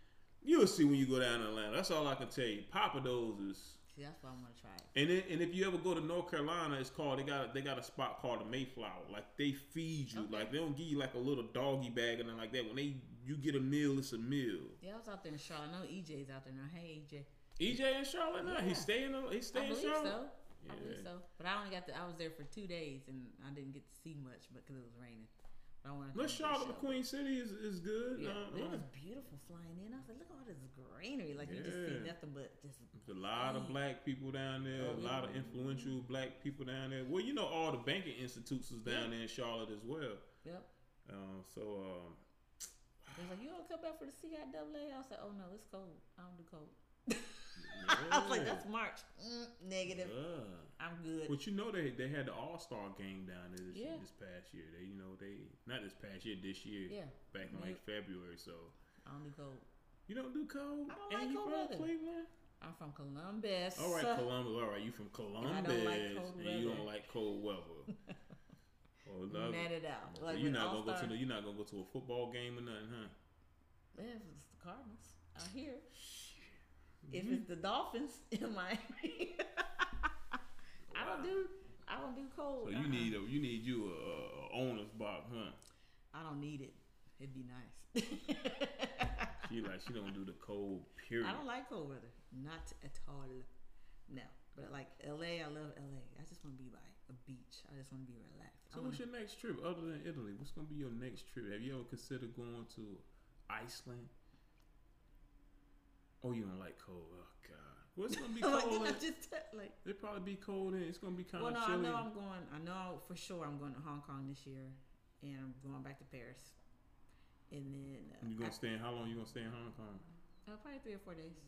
You'll see when you go down to Atlanta. That's all I can tell you. Pappadeaux is. See, that's why I'm gonna try it. And then, and if you ever go to North Carolina, it's called they got they got a spot called the Mayflower. Like they feed you, Okay. like they don't give you like a little doggy bag and then like that. When they you get a meal, it's a meal. Yeah, I was out there in Charlotte. I know E J's out there now. Hey, E J. E J in Charlotte now. Yeah. He's staying. He's I staying in believe Charlotte. so. Yeah. I believe so. But I only got to. I was there for two days and I didn't get to see much, but because it was raining. But I wanted to But come to the Charlotte, show. Queen City is, is good. Yeah, Uh, it uh, was beautiful flying in. I was like, look at all this greenery. Like you just see Yeah. nothing but just. There's a lot of black people down there. Oh, a yeah. lot of influential black people down there. Well, you know, all the banking institutes is down Yeah. there in Charlotte as well. Yep. Um, so. Um, They was like, you don't come back for the C I A A? I was like, oh no, it's cold. I don't do cold. yeah. I was like, that's March. Mm, negative. Uh. I'm good. But you know they they had the All Star game down there this, Yeah. this past year. They you know they not this past year, this year. Yeah. Back in like February. So I don't do cold. you don't do cold. I don't and like you cold from weather. Cleveland. I'm from Columbus. All right, Columbus. All right, you from Columbus, I don't like cold and you weather. don't like cold weather. Well, no, Net it out. so Like you're when not gonna go All-Star- to the, you're not gonna go to a football game or nothing, huh? Yeah, if it's the Cardinals out here. If it's the Dolphins in Miami, I don't do. I don't do cold. So you Uh-uh. need a you need you a, a owner's box, huh? I don't need it. It'd be nice. She like she don't do the cold period. I don't like cold weather. Not at all. No. But like L A, I love L A. I just want to be by a beach. I just want to be relaxed. So I what's wanna- your next trip other than Italy? What's gonna be your next trip? Have you ever considered going to Iceland? Oh, you don't like cold. Oh God, what's gonna be like, cold? I in- just like. It probably be cold and it's gonna be kind Well, of no, chilly. I know I'm going. I know for sure I'm going to Hong Kong this year, and I'm going back to Paris, and then uh, You gonna I- stay in? How long you gonna stay in Hong Kong? uh, probably three or four days.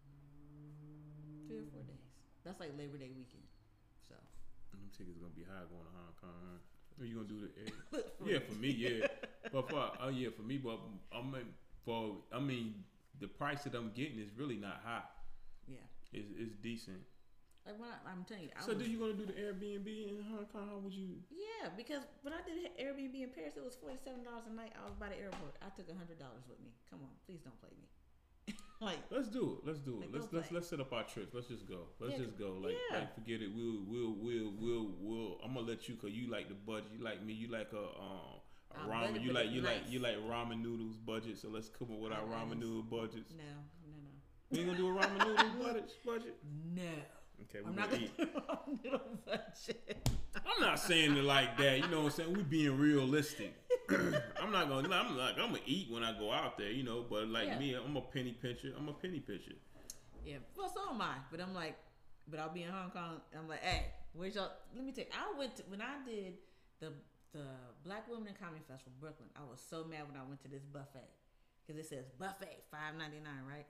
Three or four days. That's like Labor Day weekend. So. Them tickets gonna be high going to Hong Kong. Huh? Are you gonna do the? eh, yeah, for me, yeah. But for oh yeah, for me, but I mean, for I mean, the price that I'm getting is really not high. Yeah. It's, it's decent. Like when I, I'm telling you, I So, was, do you gonna do the Airbnb in Hong Kong? How would you? yeah, because when I did Airbnb in Paris, it was forty seven dollars a night. I was by the airport. I took a hundred dollars with me. Come on, please don't play me. Like Let's do it. Let's do it. Like, Let's go let's play. let's set up our trips. Let's just go. Let's Yeah, just go. Like, yeah. like forget it. We'll we'll we'll we'll we'll. we'll I'm gonna let you, cause you like the budget. You like me. You like a um a Uh, ramen. budget, You but like it's you like nice. you like ramen noodles budget. So let's come up with our Oh, ramen nice. noodle budgets. no, no, no, We ain't gonna do a ramen noodle budget. Budget. no. Okay, we're I'm gonna not gonna eat. do a little budget. I'm not saying it like that. You know what I'm saying? We being realistic. I'm not gonna. I'm like I'm gonna eat when I go out there. You know, but like Yeah. me, I'm a penny pincher. I'm a penny pincher. Yeah, well, so am I. But I'm like, but I'll be in Hong Kong. I'm like, hey, where's y'all? Let me tell you, I went to, when I did the the Black Women in Comedy Festival Brooklyn. I was so mad when I went to this buffet because it says buffet five ninety-nine, right?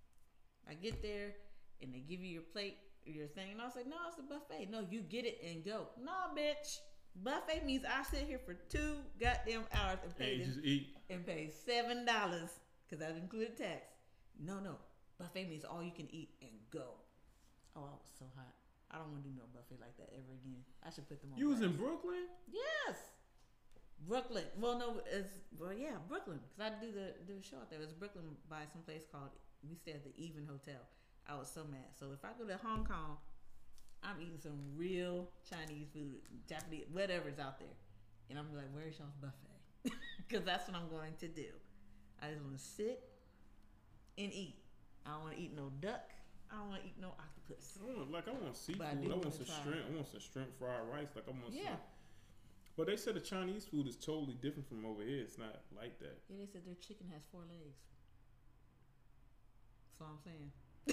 I get there and they give you your plate, your thing, and I was like, no, it's a buffet. No, you get it and go. No, bitch. Buffet means I sit here for two goddamn hours and pay And this just eat. and pay seven dollars because that included tax. No, no, buffet means all you can eat and go. Oh, I was so hot. I don't want to do no buffet like that ever again. I should put them on. You was in blast. Brooklyn? Yes, Brooklyn. Well, no, it's well, yeah, Brooklyn because I do the do the show out there. It's Brooklyn by some place called. We stay at the Even Hotel. I was so mad. So if I go to Hong Kong, I'm eating some real Chinese food, Japanese, whatever's out there, and I'm like, where's y'all's buffet? Because that's what I'm going to do. I just want to sit and eat. I don't want to eat no duck. I don't want to eat no octopus. I want, like I want seafood. But I I, do want wanna some try. shrimp. I want some shrimp fried rice. Like I want Yeah. some. But they said the Chinese food is totally different from over here. It's not like that. Yeah, they said their chicken has four legs. That's all I'm saying.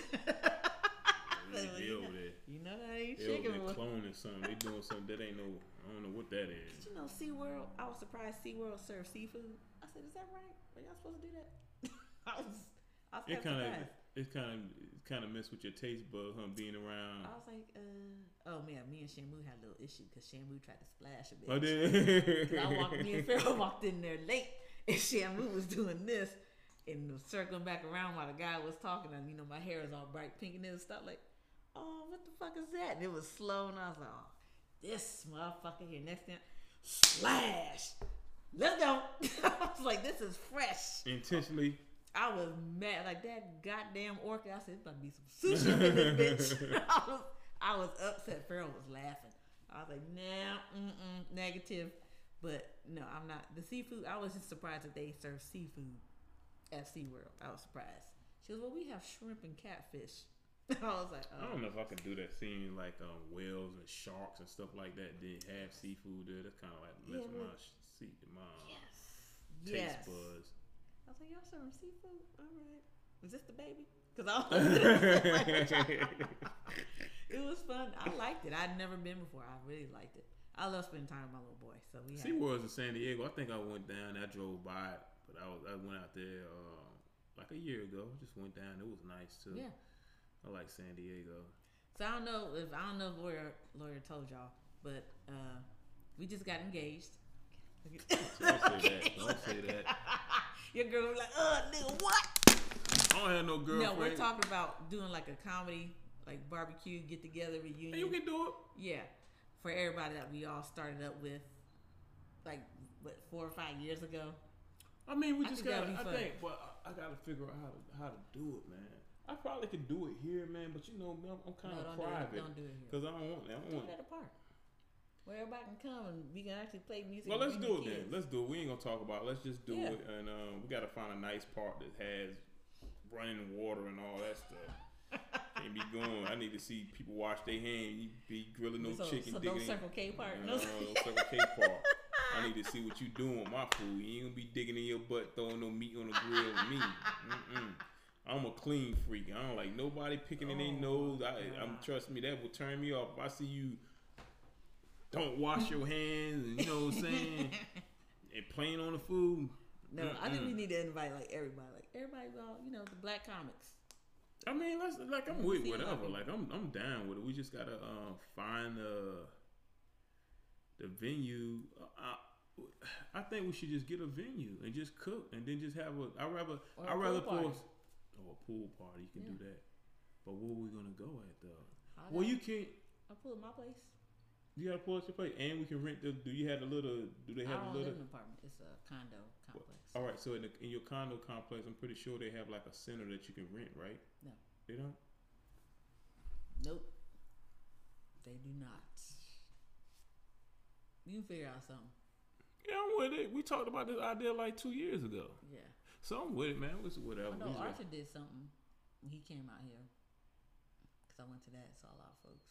They, Well, they you over know- there. You know that ain't They over chicken. there boy. cloning something. They doing something that ain't no. I don't know what that is. Did you know SeaWorld? I was surprised SeaWorld served seafood. I said, is that right? Are y'all supposed to do that? I was, I was It kind kind of of. surprised. It kind of. It kind of messed with your taste bud, huh? Being around. I was like, uh, oh man, me and Shamu had a little issue because Shamu tried to splash a bit. Oh, then. I walked, me and Pharaoh walked in there late, and Shamu was doing this, and was circling back around while the guy was talking, and you know my hair was all bright pink and it was stuff like, oh, what the fuck is that? And it was slow, and I was like, oh, this motherfucker here. Next thing, slash. Let's go. I was like, this is fresh. Intentionally. I was mad. Like, that goddamn orchid. I said, it's about to be some sushi in this bitch. I, was, I was upset. Pharaoh was laughing. I was like, nah, mm-mm, negative. But, no, I'm not. The seafood, I was just surprised that they serve seafood at SeaWorld. I was surprised. She goes, well, we have shrimp and catfish. I was like, oh. I don't know if I could do that. Seeing like um, whales and sharks and stuff like that. Then have seafood there. That's kind of like mess Yeah, with but- my see my Yes. taste Yes. buds. I was like, y'all serving seafood? All right. Was this the baby? Because I was It was fun. I liked it. I'd never been before. I really liked it. I love spending time with my little boy. So we had SeaWorld's in San Diego. I think I went down. I drove by it, but I was I went out there uh, like a year ago. Just went down. It was nice too. Yeah. I like San Diego. So I don't know if I don't know if lawyer lawyer told y'all, but uh, we just got engaged. Don't say that. Don't say that. Your girl was like, uh, nigga, what? I don't have no girlfriend. No, we're talking about doing like a comedy, like barbecue, get together, reunion. Hey, you can do it. Yeah, for everybody that we all started up with, like what four or five years ago. I mean, we I just think got. that'd be I fun. think, but I, I got to figure out how to how to do it, man. I probably could do it here, man. But you know, I'm, I'm kind No, of don't do it. private Don't do it here. because I don't want. I don't Do want. it at a park where everybody can come and we can actually play music. Well, and let's bring do the it then. kids. Let's do it. We ain't gonna talk about it. Let's just do Yeah. it. And um, we gotta find a nice park that has running water and all that stuff. Can't be going. I need to see people wash their hands. You be grilling no so, chicken. so digging. no Circle K park. No, No. no Circle K park. I need to see what you doing with my food. You ain't gonna be digging in your butt, throwing no meat on the grill with me. Mm-mm. I'm a clean freak. I don't like nobody picking in their Oh, nose. I, I'm God. trust me, that will turn me off. If I see you don't wash your hands, and you know what I'm saying, and playing on the food. No, I think we Mm-mm. need to invite like everybody, like everybody, well, you know, the black comics. I mean, let's like I'm Yeah, with see whatever. what- Like I'm I'm down with it. We just gotta uh, find the the venue. Uh, I, I think we should just get a venue and just cook and then just have a. I rather Or a I rather pool party. post. Oh, a pool party. You can do that. But where we gonna go at though? I Well, got- you can't. I pull at my place. You gotta pull us your place, and we can rent the. Do you have a little? Do they I have a don't live little? in an apartment. It's a condo complex. All right, so in, the, in your condo complex, I'm pretty sure they have like a center that you can rent, right? No. They don't. Nope. They do not. You can figure out something. Yeah, I'm with it. We talked about this idea like two years ago, Yeah. so I'm with it, man. It's whatever. I know We just- Arthur did something when he came out here. Because I went to that, saw a lot of folks.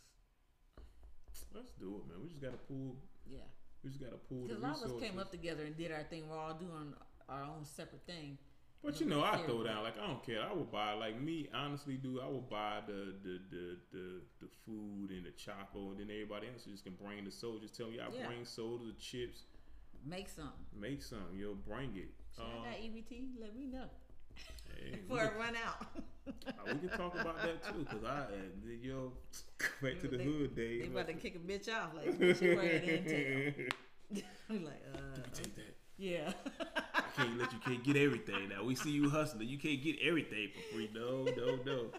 Let's do it, man. We just got to pull. Yeah. We just got to pull the Because a lot of us resources. came up together and did our thing. We're all doing our own separate thing. But you know, I throw down like I don't care. I would buy like me, honestly, dude. I would buy the the the the, the food and the choco, and then everybody else just can bring the soda. Just tell me I Yeah. bring soda, the chips, Make something. make some. Yo, bring it. Should Um, I got E B T? Let me know. hey, we Before it can- run out. Uh, we can talk about that too, cause I, uh, yo, go back to the They- hood days. They about to kick a bitch off. Like, what you wearing Intel? I'm like, uh. Let me take that. Yeah. I can't let you can't get everything now. We see you hustling. You can't get everything for free. No, no, no.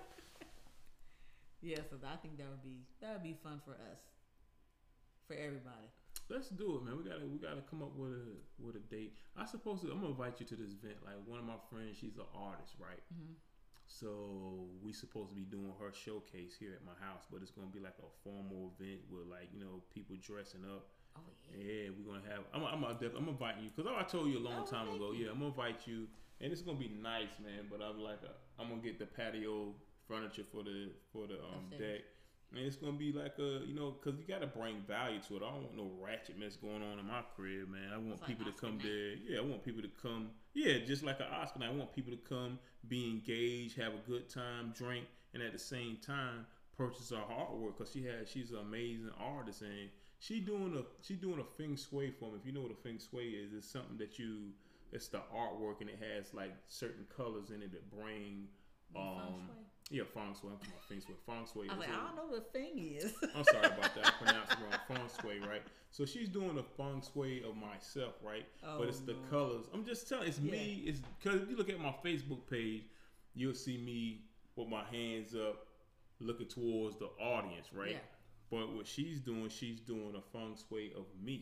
Yeah, so I think that would be that would be fun for us, for everybody. Let's do it, man. We gotta we gotta come up with a with a date. I supposed to. I'm gonna invite you to this event. Like one of my friends, she's an artist, right? Mm-hmm. So we supposed to be doing her showcase here at my house, but it's gonna be like a formal event with like you know people dressing up. Oh yeah. Yeah, we're gonna have. I'm. I'm. I'm, I'm inviting you because I told you a long Oh, time thank ago. you. Yeah, I'm gonna invite you, and it's gonna be nice, man. But I'm like, a, I'm gonna get the patio furniture for the for the um, Upstairs. deck, and it's gonna be like a, you know, because you gotta bring value to it. I don't want no ratchet mess going on in my crib, man. I want It's like people to Oscar come night. there. Yeah, I want people to come. Yeah, just like an Oscar night. I want people to come, be engaged, have a good time, drink, and at the same time purchase our artwork because she has. She's an amazing artist and. She doing a she doing a feng shui for me. If you know what a feng shui is, it's something that you it's the artwork and it has like certain colors in it that bring um Feng shui? yeah feng shui. I'm talking about feng shui. Feng shui. I was is like, a- I don't know what thing is. I'm sorry about that. I pronounced it wrong. Feng shui, right? So she's doing a feng shui of myself, right? Oh, but it's the Lord. colors. I'm just telling. It's me. It's because if you look at my Facebook page, you'll see me with my hands up, looking towards the audience, right? Yeah. But what she's doing, she's doing a feng shui of me.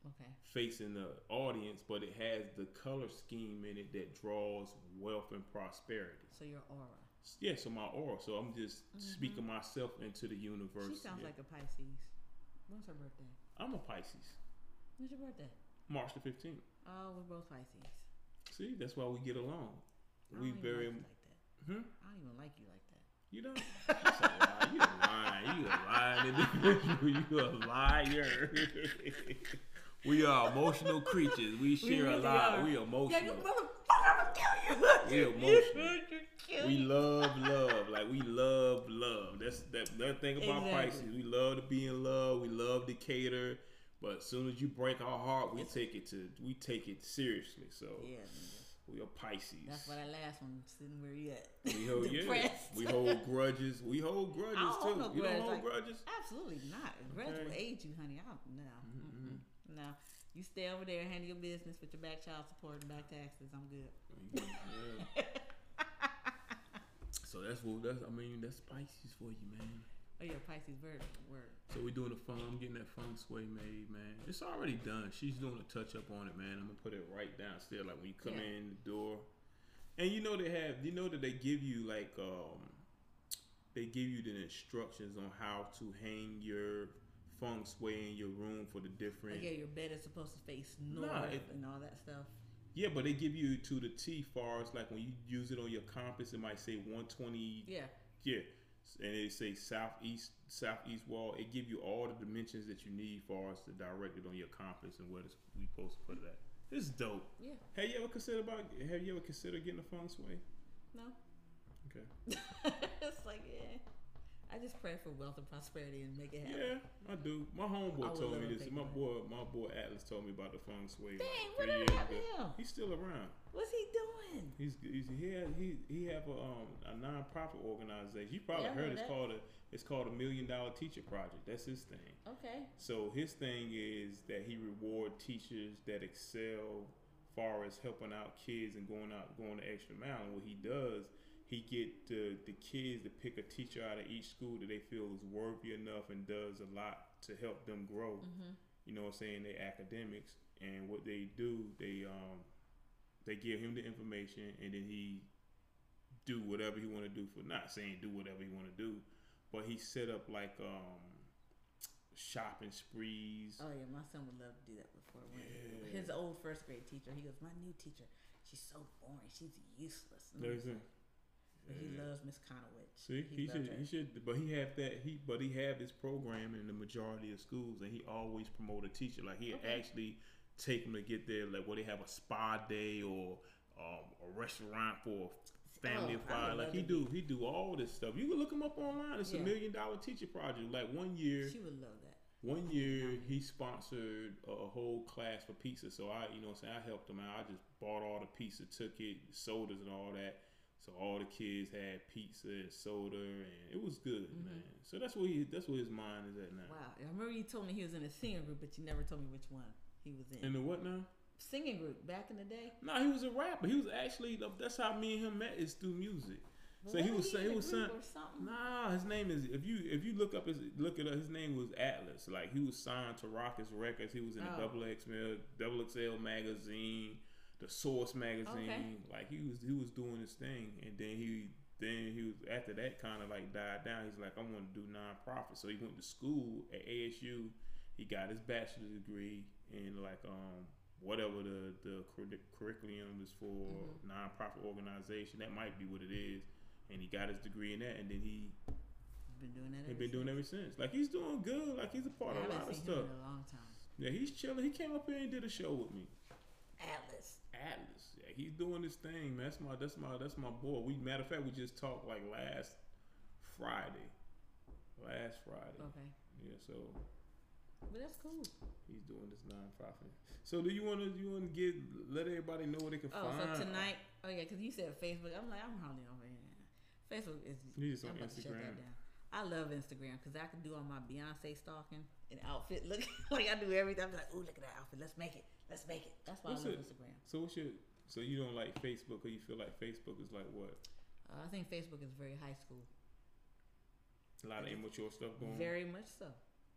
Okay. facing the audience, but it has the color scheme in it that draws wealth and prosperity. So your aura. Yeah, so my aura. So I'm just Mm-hmm. speaking myself into the universe. She sounds yeah. like a Pisces. When's her birthday? I'm a Pisces. When's your birthday? March the fifteenth. Oh, we're both Pisces. See, that's why we get along. I We don't even very. like you like that. Hmm? I don't even like you like that. You don't. That's a lie. You a liar. You a lying individual. You a liar. We are emotional creatures. We share really a lot. are. We Yeah, you emotional. motherfucker, I'm gonna kill you. We emotional. Kill We you. love love. Like we love love. That's that. That thing about Exactly. Pisces. We love to be in love. We love to cater. But as soon as you break our heart, we take it to. We take it seriously. So Yeah, nigga. we are Pisces. That's why that last one sitting where you at. We hold yeah. Depressed. We hold grudges. We hold grudges I don't too. hold no You don't grudge, hold like- grudges. Absolutely not. Grudge Okay. will age you, honey. I don't, no. Mm-hmm. Mm-mm. No. You stay over there, handle your business with your back child support and back taxes. I'm good. Yeah. So that's what that's. I mean, that's Pisces for you, man. Oh yeah, Pisces word word. So we doing the fun. I'm getting that feng shui made, man. It's already done. She's doing a touch up on it, man. I'm gonna put it right down still, like when you come Yeah. in the door. And you know they have. You know that they give you like um, they give you the instructions on how to hang your feng shui in your room for the different. Like, yeah, your bed is supposed to face north Nah, it- and all that stuff. Yeah, but they give you to the T far as like when you use it on your compass, it might say one twenty. Yeah. Yeah, and they say southeast southeast wall. It give you all the dimensions that you need for us to direct it on your compass and where this, we supposed to put it at. This is dope. Yeah. Have you ever considered about? Have you ever considered getting a feng shui? No. Okay. It's like, yeah. I just pray for wealth and prosperity and make it happen. Yeah, I do. My homeboy I would told love me to this. take My mine. boy, my boy Atlas told me about the feng shui. Dang, like what three did years happen ago. to him? He's still around. What's he doing? He's, he's he had he he have a um a non-profit organization. You probably Yeah, I heard know it's that. called a it's called a Million Dollar Teacher Project. That's his thing. Okay. So his thing is that he reward teachers that excel far as helping out kids and going out going the extra mile. And what he does, he get the the kids to pick a teacher out of each school that they feel is worthy enough and does a lot to help them grow. Mm-hmm. You know what I'm saying? Their academics. And what they do, they um they give him the information and then he do whatever he want to do for not saying do whatever he want to do, but he set up like um shopping sprees. Oh yeah, my son would love to do that before. When Yeah. His old first grade teacher, he goes, my new teacher, she's so boring. She's useless. And I was Listen. like, but he Yeah. loves Miss Conowitch. See, he, loved should, her. he should, but he have that. He, but he have this program in the majority of schools, and he always promote a teacher. Like he Okay. actually take them to get there, like where they have a spa day or um, a restaurant for family Oh, of I five. would Like love he to do, he do all this stuff. You can look him up online. It's Yeah. a million dollar teacher project. Like one year, She would love that. one year he sponsored a whole class for pizza. So I, you know, what I'm saying I helped him out. I just bought all the pizza, took it, sodas and all that. So all the kids had pizza and soda, and it was good, Mm-hmm. man. So that's where he, that's where his mind is at now. Wow. I remember you told me he was in a singing group, but you never told me which one he was in. And the what now? Singing group back in the day. No, he was a rapper. He was actually that's how me and him met is through music. So he Wasn't was in he a was group signed. or something? Nah, his name is if you if you look up his look it up. His name was Atlas. Like he was signed to Rockets Records. He was in the Oh. Double X Double X L magazine, the Source magazine. Okay. Like he was he was doing his thing, and then he then he was after that kind of like died down. He's like I want to do nonprofit. So he went to school at A S U. He got his bachelor's degree in like um whatever the the curri- curriculum is for Mhm. nonprofit organization. That might be what it is. And he got his degree in that, and then he Been doing that. he ever been doing it since. ever since. Like he's doing good. Like he's a part I of a lot haven't of seen him stuff. in a long time. Yeah, he's chilling. He came up here and did a show with me. Atlas. Atlas. Yeah, he's doing this thing, man. That's my that's my that's my boy. We matter of fact, we just talked like last Friday. Last Friday. Okay. Yeah, so But that's cool. he's doing this nonprofit. So do you want to you want to get let everybody know where they can Oh, find? so tonight. Oh yeah, because you said Facebook. I'm like, I'm hardly on there. Facebook is. You just I'm on about to shut Instagram. that down. I love Instagram because I can do all my Beyonce stalking and outfit look like I do everything. I'm like, ooh, look at that outfit. Let's make it. Let's make it. That's why What's I love it? Instagram. So what's your so you don't like Facebook or you feel like Facebook is like what? Uh, I think Facebook is very high school. A lot of immature stuff going on. Very much so.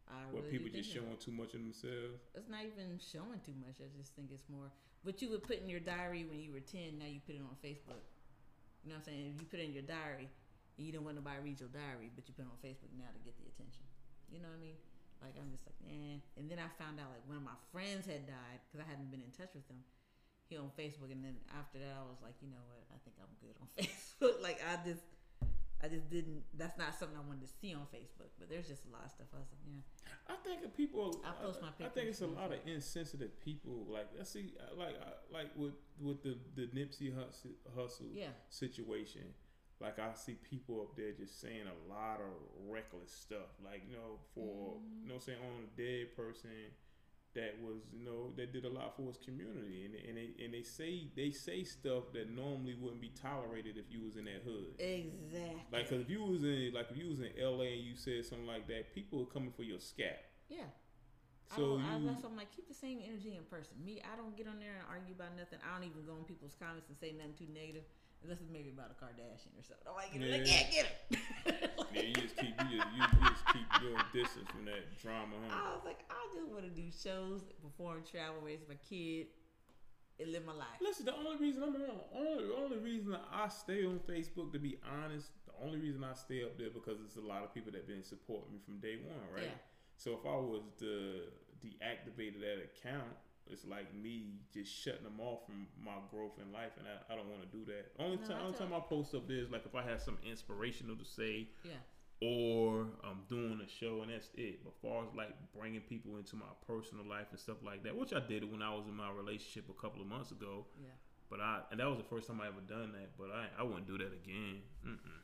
I What really people do think just that. showing too much of themselves. It's not even showing too much. I just think it's more. What you would put in your diary when you were ten, now you put it on Facebook. You know what I'm saying? If you put it in your diary, and you don't want nobody to read your diary, but you put it on Facebook now to get the attention. You know what I mean? Like, I'm just like, eh. And then I found out, like, one of my friends had died, because I hadn't been in touch with him. He on Facebook, and then after that, I was like, you know what? I think I'm good on Facebook. Like, I just... I just didn't. That's not something I wanted to see on Facebook. But there's just a lot of stuff. I was like, yeah. I think of people. I post my I, I think it's a lot of insensitive people. Like I see, like like with with the the Nipsey Hussle, Hussle Yeah. situation. Like I see people up there just saying a lot of reckless stuff. Like you know, for Mm. you know, saying on a dead person that was you know that did a lot for his community, and and they and they say they say stuff that normally wouldn't be tolerated if you was in that hood. Exactly. Like, cause if you was in, like, if you was in L A and you said something like that, people are coming for your scalp. Yeah. So I don't, you, I, that's why I'm like, keep the same energy in person. Me, I don't get on there and argue about nothing. I don't even go in people's comments and say nothing too negative, unless it's maybe about a Kardashian or something. I'm like, you know, Yeah. like, yeah, get it. yeah, you just keep you just, you, you just keep your distance from that drama. Huh? I was like, I just want to do shows, perform, travel, raise my kid, and live my life. Listen, the only reason I'm on, only only reason I stay on Facebook, to be honest, the only reason I stay up there because it's a lot of people that been supporting me from day one, right? Yeah. So if I was to deactivate that account, it's like me just shutting them off from my growth in life, and I, I don't want to do that. Only No, time, I only tell- time I post up there is like if I have something inspirational to say, Yeah. or I'm doing a show, and that's it. But as far as like bringing people into my personal life and stuff like that, which I did when I was in my relationship a couple of months ago. Yeah. But I and that was the first time I ever done that. But I I wouldn't do that again. Mm-mm.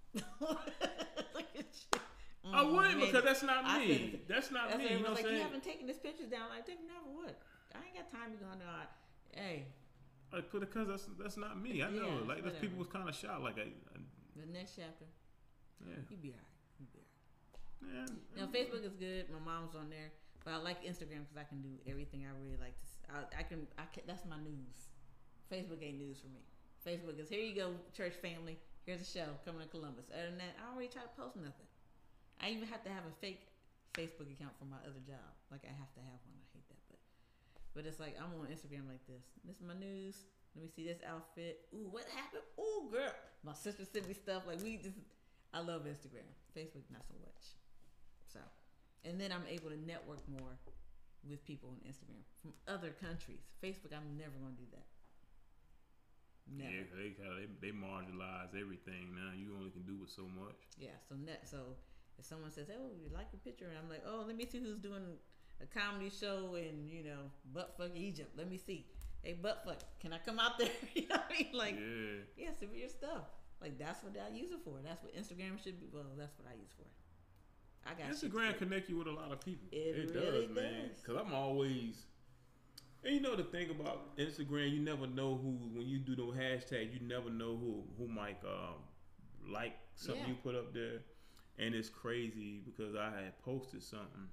Look at you. I Mm, wouldn't man. because that's not I me. said- That's not That's me. it. You know Like, what I'm you saying? haven't taken this pictures down. Like, take now for what? I ain't got time to go on there. Hey, Like, because that's that's not me. I know. Yeah, like, those whatever. people was kind of shocked. Like, I, I, the next chapter, yeah, you be alright. You be alright. yeah. You know, Facebook is good. My mom's on there, but I like Instagram because I can do everything I really like to. s- I, I can. I can. That's my news. Facebook ain't news for me. Facebook is here. You go, church family. Here's a show coming to Columbus. Other than that, I don't really try to post nothing. I even have to have a fake Facebook account for my other job. Like I have to have one. I hate that, but but it's like I'm on Instagram like this. This is my news. Let me see this outfit. Ooh, what happened? Ooh, girl. My sister sent me stuff. Like we just. I love Instagram. Facebook not so much. So, and then I'm able to network more with people on Instagram from other countries. Facebook, I'm never gonna do that. Never. Yeah, they, kinda, they they marginalize everything now. You only can do it so much. Yeah. So net. So if someone says, "Oh, you like your picture," and I'm like, "Oh, let me see who's doing a comedy show in you know buttfuck Egypt. Let me see. Hey, buttfuck, can I come out there?" You know what I mean? Like, Yeah. yeah, send me your stuff. Like that's what I use it for. That's what Instagram should be. Well, that's what I use for. I got shit to Instagram do. connect you with a lot of people. It really does, man. does. Because I'm always, and you know the thing about Instagram, you never know who when you do the hashtag, you never know who who might um, like something Yeah. you put up there, and it's crazy because I had posted something,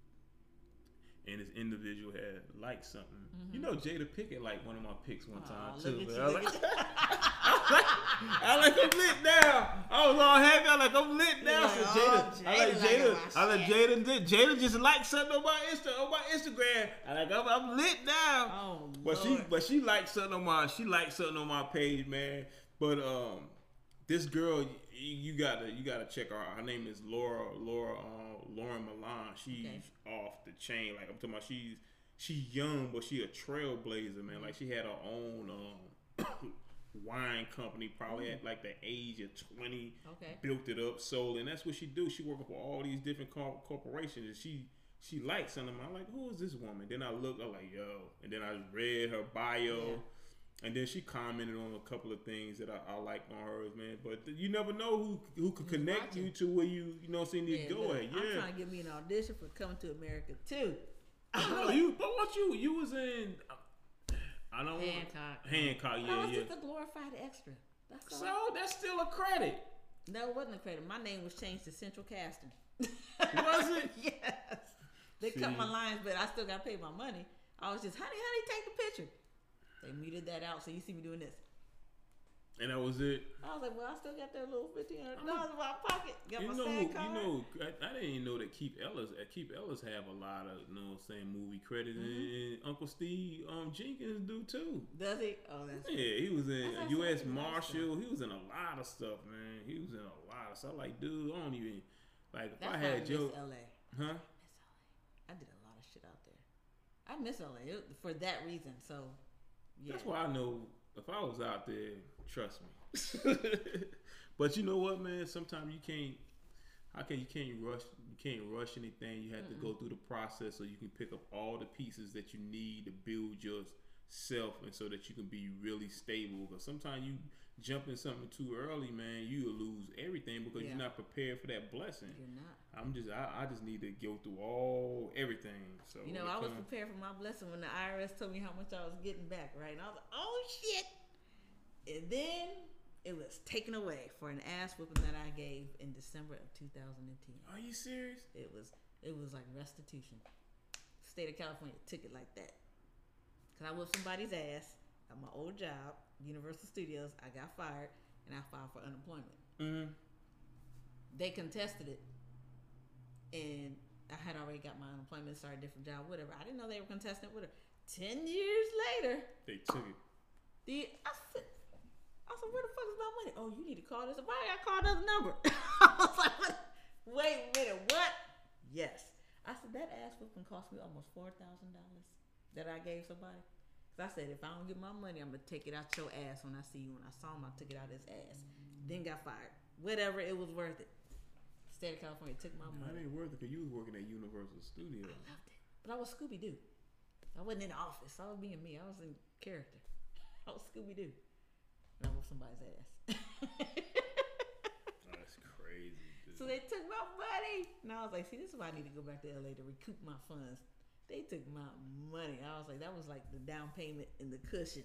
and this individual had liked something. Mm-hmm. You know, Jada Pickett liked one of my pics one Aw, time look too. at man. you, I was look like, at I like I'm lit now. I was all happy. I like I'm lit now. Like, So oh, Jada, I like Jada Jada. like I my like shit. Jada. did- Jada just like something on my Insta on my Instagram. I like I'm, I'm lit now. Oh, but she Lord. but she liked something on my she liked something on my page, man. But um, this girl you, you gotta you gotta check her out. Her name is Laura Laura uh, Lauren Milan. She's Okay. off the chain. Like I'm talking about, she's she's young, but she a trailblazer, man. Like she had her own um. wine company probably at like the age of twenty. Okay. Built it up, sold, and that's what she do. She working for all these different cor- corporations, and she she likes some of them. I'm like, who is this woman? Then I look, I'm like, yo, and then I read her bio, Yeah. and then she commented on a couple of things that I, I like on hers, man. But th- you never know who who could Who's connect watching. you to where you you know what I'm saying need Yeah, to go look, at. I'm Yeah, trying to get me an audition for Coming to America too. I know you. But what you you was in? I don't want Hancock. Hancock. But I Yeah, was yeah. just a glorified extra. That's all. So that's still a credit. No, it wasn't a credit. My name was changed to Central Casting. Was it? Yes. They See. cut my lines, but I still got paid my money. I was just, honey, honey, take the picture. They muted that out, so you see me doing this. And that was it. I was like, well, I still got that little fifteen hundred dollars in my pocket. Got You my know, SAG card. you know, I, I didn't even know that Keith Ellis, uh, Keith Ellis have a lot of, you know, what I'm saying, movie credits, Mm-hmm. and Uncle Steve um, Jenkins do too. Does he? Oh, that's Yeah, he was in That's U S actually Marshal. He was in a lot of stuff, man. He was in a lot of stuff. Like, dude, I don't even like if That's I why I had miss Joe, L A. huh? I miss L A. I did a lot of shit out there. I miss L A it, for that reason. So, yeah. That's why I know if I was out there, trust me. But you know what, man? Sometimes you can't. How can you can't rush? You can't rush anything. You have Mm-mm. to go through the process so you can pick up all the pieces that you need to build yourself, and so that you can be really stable. Because sometimes you jump in something too early, man, you will lose everything because yeah. you're not prepared for that blessing. You're not. I'm just. I, I just need to go through all everything. So you know, I was prepared for my blessing when the I R S told me how much I was getting back. Right, and I was like, oh shit, and then it was taken away for an ass whooping that I gave in December of two thousand ten. Are you serious? It was it was like restitution. State of California took it like that. Cause I whooped somebody's ass at my old job, Universal Studios. I got fired and I filed for unemployment. Mm-hmm. They contested it, and I had already got my unemployment, started a different job, whatever. I didn't know they were contesting it with her. Ten years later, they took it. The I said. I said, where the fuck is my money? Oh, you need to call this. Why I call another number? I was like, what? Wait a minute, what? Yes. I said, that ass whooping cost me almost four thousand dollars that I gave somebody. Because I said, if I don't get my money, I'm going to take it out your ass when I see you. When I saw him, I took it out his ass. Then got fired. Whatever, it was worth it. State of California took my money. That ain't worth it because you was working at Universal Studios. I loved it. But I was Scooby-Doo. I wasn't in the office. I was being me. I was in character. I was Scooby-Doo. And I whooped somebody's ass. That's crazy, dude. So they took my money. And I was like, see, this is why I need to go back to L A to recoup my funds. They took my money. I was like, that was like the down payment and the cushion.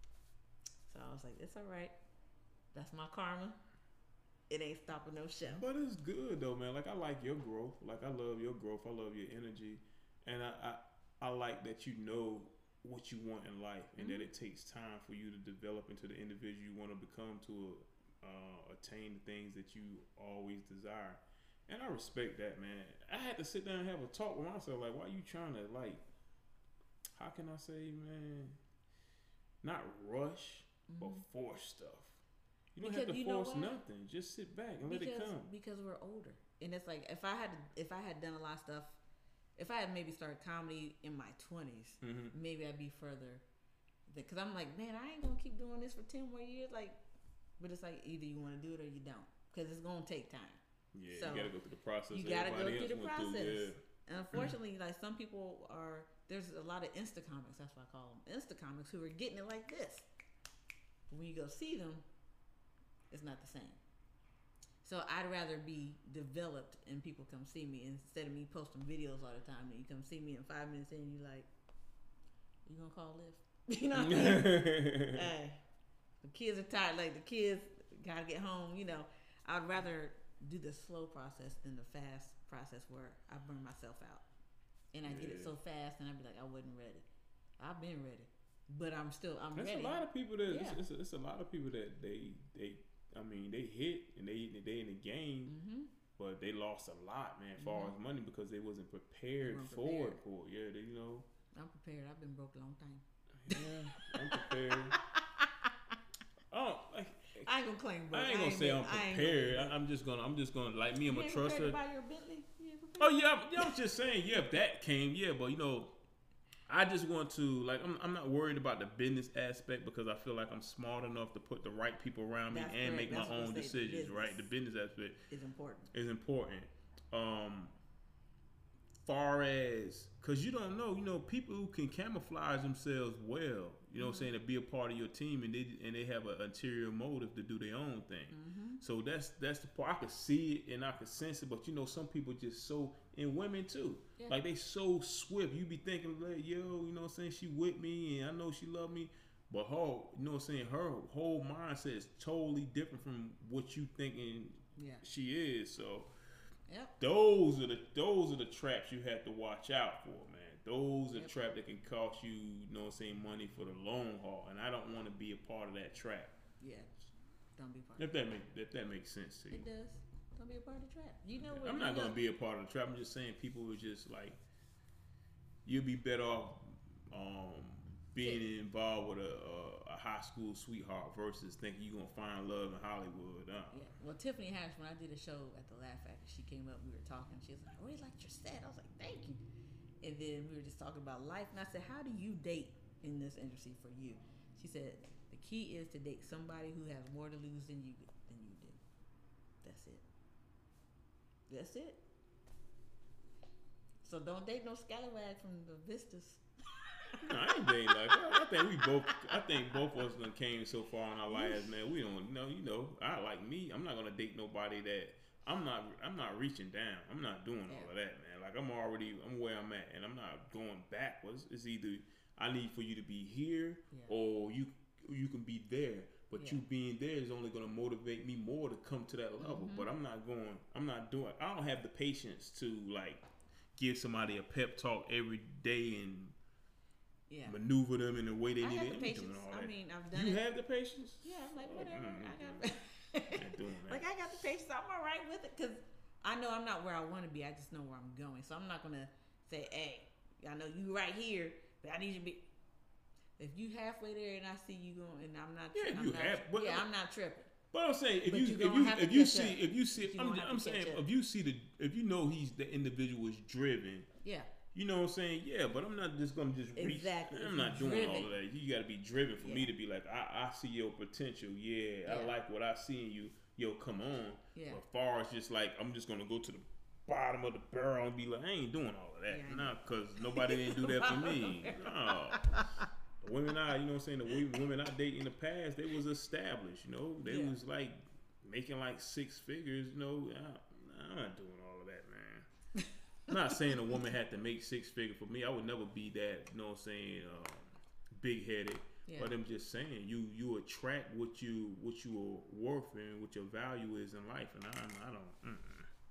So I was like, it's all right. That's my karma. It ain't stopping no show. But it's good though, man. Like I like your growth. Like I love your growth. I love your energy. And I I, I like that you know what you want in life, and mm-hmm. that it takes time for you to develop into the individual you want to become to uh, attain the things that you always desire. And I respect that, man. I had to sit down and have a talk with myself, like, why you trying to, like, how can I say, man, not rush, mm-hmm. but force stuff. You don't because have to force nothing. Just sit back and because, let it come. Because we're older, and it's like if I had if I had done a lot of stuff. If I had maybe started comedy in my twenties, mm-hmm. maybe I'd be further. Because I'm like, man, I ain't going to keep doing this for ten more years. Like, but it's like either you want to do it or you don't. Because it's going to take time. Yeah, so you got to go through the process. You got to go through the process. Through, yeah. And unfortunately, like some people are, there's a lot of Insta comics, that's what I call them. Insta comics who are getting it like this. When you go see them, it's not the same. So I'd rather be developed and people come see me instead of me posting videos all the time. And you come see me in five minutes and you like, you gonna call Lyft? You know what I mean? Hey, the kids are tired. Like the kids gotta get home. You know, I'd rather do the slow process than the fast process where I burn myself out. And I yeah. get it so fast and I'd be like, I wasn't ready. I've been ready, but I'm still I'm There's ready. There's a lot of people that yeah. it's, it's, a, it's a lot of people that they they. I mean, they hit and they they in the game, mm-hmm. but they lost a lot, man, as far mm-hmm. as money because they wasn't prepared, they for prepared. it. For it, yeah, they, you know. I'm prepared. I've been broke a long time. Yeah, I'm prepared. oh, like, I ain't gonna claim broke. I ain't gonna I ain't say been, I'm prepared. I I'm just gonna, I'm just gonna, like me, I'm you a truster. To buy your Bentley? Oh yeah, yeah, I was just saying, yeah, if that came, yeah, but you know. I just want to, like, I'm, I'm not worried about the business aspect because I feel like I'm smart enough to put the right people around me That's and correct. make That's my own decisions, the right? The business aspect is important. Is important. Um, far as, because you don't know, you know, people who can camouflage themselves well, you know mm-hmm. what I'm saying, to be a part of your team and they and they have an ulterior motive to do their own thing. Mm-hmm. So that's that's the part. I could see it and I could sense it, but you know, some people just so, and women too. Yeah. Like they so swift. You be thinking, like, yo, you know what I'm saying, she with me and I know she love me. But her, you know what I'm saying, her whole mindset is totally different from what you thinking yeah. she is. So yep. those are the those are the traps you have to watch out for, man. Those are yep. traps that can cost you, you know what I'm saying, money for the long haul. And I don't want to be a part of that trap. Yeah. Don't be part If of the that trap. make if that makes sense to you. It does. Don't be a part of the trap. You know what? I'm you not know, gonna be a part of the trap. I'm just saying people were just like, you'll be better off um, being Yeah. involved with a, a, a high school sweetheart versus thinking you're gonna find love in Hollywood. Uh, Yeah. Well, Tiffany Haddish, when I did a show at the Laugh Factory, she came up. We were talking. She was like, "I really liked your set." I was like, "Thank you." And then we were just talking about life, and I said, "How do you date in this industry for you?" She said, "The key is to date somebody who has more to lose than you than you do. That's it. That's it. So don't date no scallywag from the Vistas." No, I ain't dating like I, I think we both. I think both of us done came so far in our lives, man. We don't know, you know. I like me. I'm not gonna date nobody that I'm not. I'm not reaching down. I'm not doing all of that, man. Like I'm already. I'm where I'm at, and I'm not going backwards. It's either I need for you to be here, Yeah. or you you can be there. But Yeah. you being there is only gonna motivate me more to come to that level. Mhm. But I'm not going. I'm not doing. I don't have the patience to like give somebody a pep talk every day and Yeah. maneuver them in the way they I need have it. the I'm doing patience. all I that. mean, I've done You it. have the patience? Yeah, I'm like, Oh, whatever. mm, I got Not doing that. like I got the patience. I'm all right with it because I know I'm not where I want to be. I just know where I'm going. So I'm not gonna say, "Hey, I know you right here, but I need you to be." If you halfway there and I see you going, and I'm not, Yeah, I'm you not, have- but- yeah, I'm not tripping. But I'm saying if But you you if gonna you have to if you catch see up. if you see You I'm, gonna have I'm to catch saying up. if you see the if you know he's the individual is driven, Yeah, you know what I'm saying? Yeah, but I'm not just gonna just reach. Exactly. I'm If not you're doing all driven. of that. You got to be driven for me Yeah. to be like I, I see your potential. Yeah, I Yeah. like what I see in you. Yo, come on. Yeah. But as far as just like I'm just gonna go to the bottom of the barrel and be like I ain't doing all of that. Yeah, I Nah, cause nobody didn't do that for me. No. The women I, you know what I'm saying, the wo- women I date in the past, they was established, you know. They Yeah. was like making like six figures, you know. I, I'm not doing all of that, man. I'm not saying a woman had to make six figures for me. I would never be that, you know what I'm saying, uh, big headed. Yeah. But I'm just saying, you you attract what you what you are worth and what your value is in life, and I I don't. Mm-mm.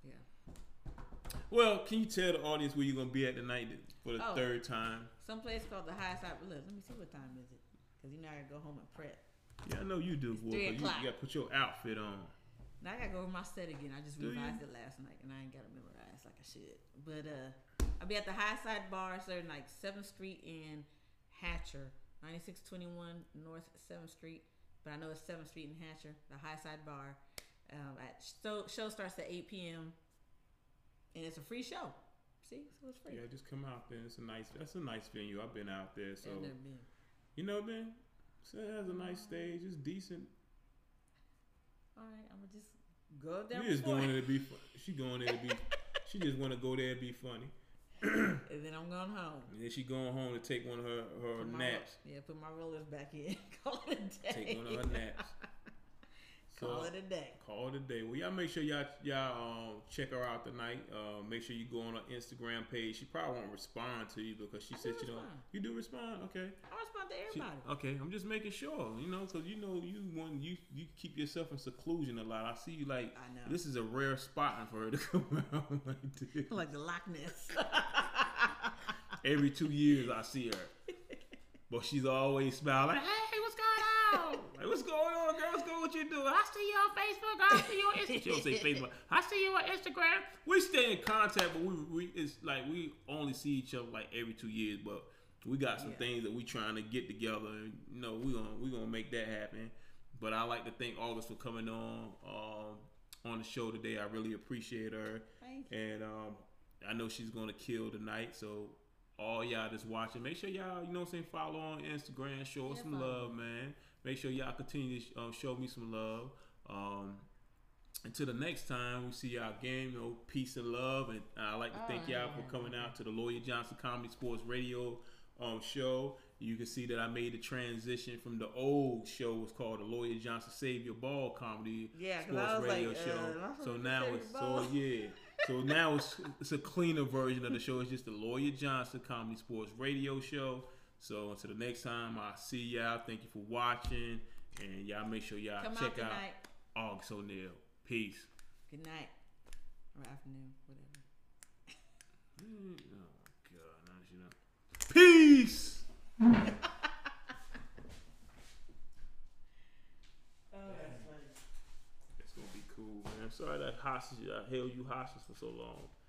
yeah. Well, can you tell the audience where you're gonna be at tonight for the Oh. third time? Some place called the High Side. Look, let me see what time is it, because you know I gotta go home and prep. Yeah, I know you do, boy. three 'cause You, o'clock. you got to put your outfit on. Now I gotta go over my set again. I just Do you? revised it last night, and I ain't got it memorized like I should. But uh, I'll be at the High Side Bar, serving like seventh Street in Hatcher, ninety-six twenty-one North seventh Street. But I know it's seventh Street in Hatcher, the High Side Bar. Um, at show, show starts at eight p.m. and it's a free show. See, so it's free. Yeah, just come out there. It's a nice. That's a nice venue. I've been out there, so I've never been. you know, man. So it has a nice stage. It's decent. All right, I'm gonna just go down. You just before. going there to be. Fun. She going there to be. She just want to go there and be funny. And then I'm going home. And then she going home to take one of her her Put my naps. ro- yeah, put my rollers back in. Call it a day. Take one of her naps. Call So, it a day. Call it a day. Well, y'all make sure y'all y'all um, check her out tonight. Uh, make sure you go on her Instagram page. She probably won't respond to you because she I said do she don't. respond. You do respond, okay? I respond to She- everybody. okay, I'm just making sure, you know, because you know you want you you keep yourself in seclusion a lot. I see you like I know. this is a rare spot for her to come out like this. Like the Loch Ness. Every two years I see her, but she's always smiling. Like, hey, what's going on? Like, what's going on, girl? What's going? What you doing? I see you on Facebook. I see you on Instagram. She don't say Facebook. I see you on Instagram. We stay in contact, but we we it's like we only see each other like every two years, but. We got some Yeah. things that we trying to get together, and you know we gonna we gonna make that happen. But I like to thank August for coming on um, on the show today. I really appreciate her, Thank you. and um, I know she's gonna kill tonight. So all y'all that's watching, make sure y'all you know what I'm saying follow on Instagram, show us Yeah, some follow. love, man. Make sure y'all continue to um, show me some love. Um, until the next time we see y'all again, you know, peace and love, and I'd like to Oh, thank y'all yeah. for coming out to the Lawyer Johnson Comedy Sports Radio um, show. You can see that I made the transition from the old show was called the Lawyer Johnson Save Your Ball Comedy Yeah, 'cause Sports I was Radio like, uh, show. am I supposed So to now save it's your so ball? yeah. So now it's it's a cleaner version of the show. It's just the Lawyer Johnson Comedy Sports Radio show. So until the next time, I'll see y'all. Thank you for watching, and y'all make sure y'all Come out check out tonight. August O'Neal. Peace. Good night. Or afternoon, whatever. Mm, oh God, now that you know. Peace. Oh, that's funny. hostage. I held you hostage for so long.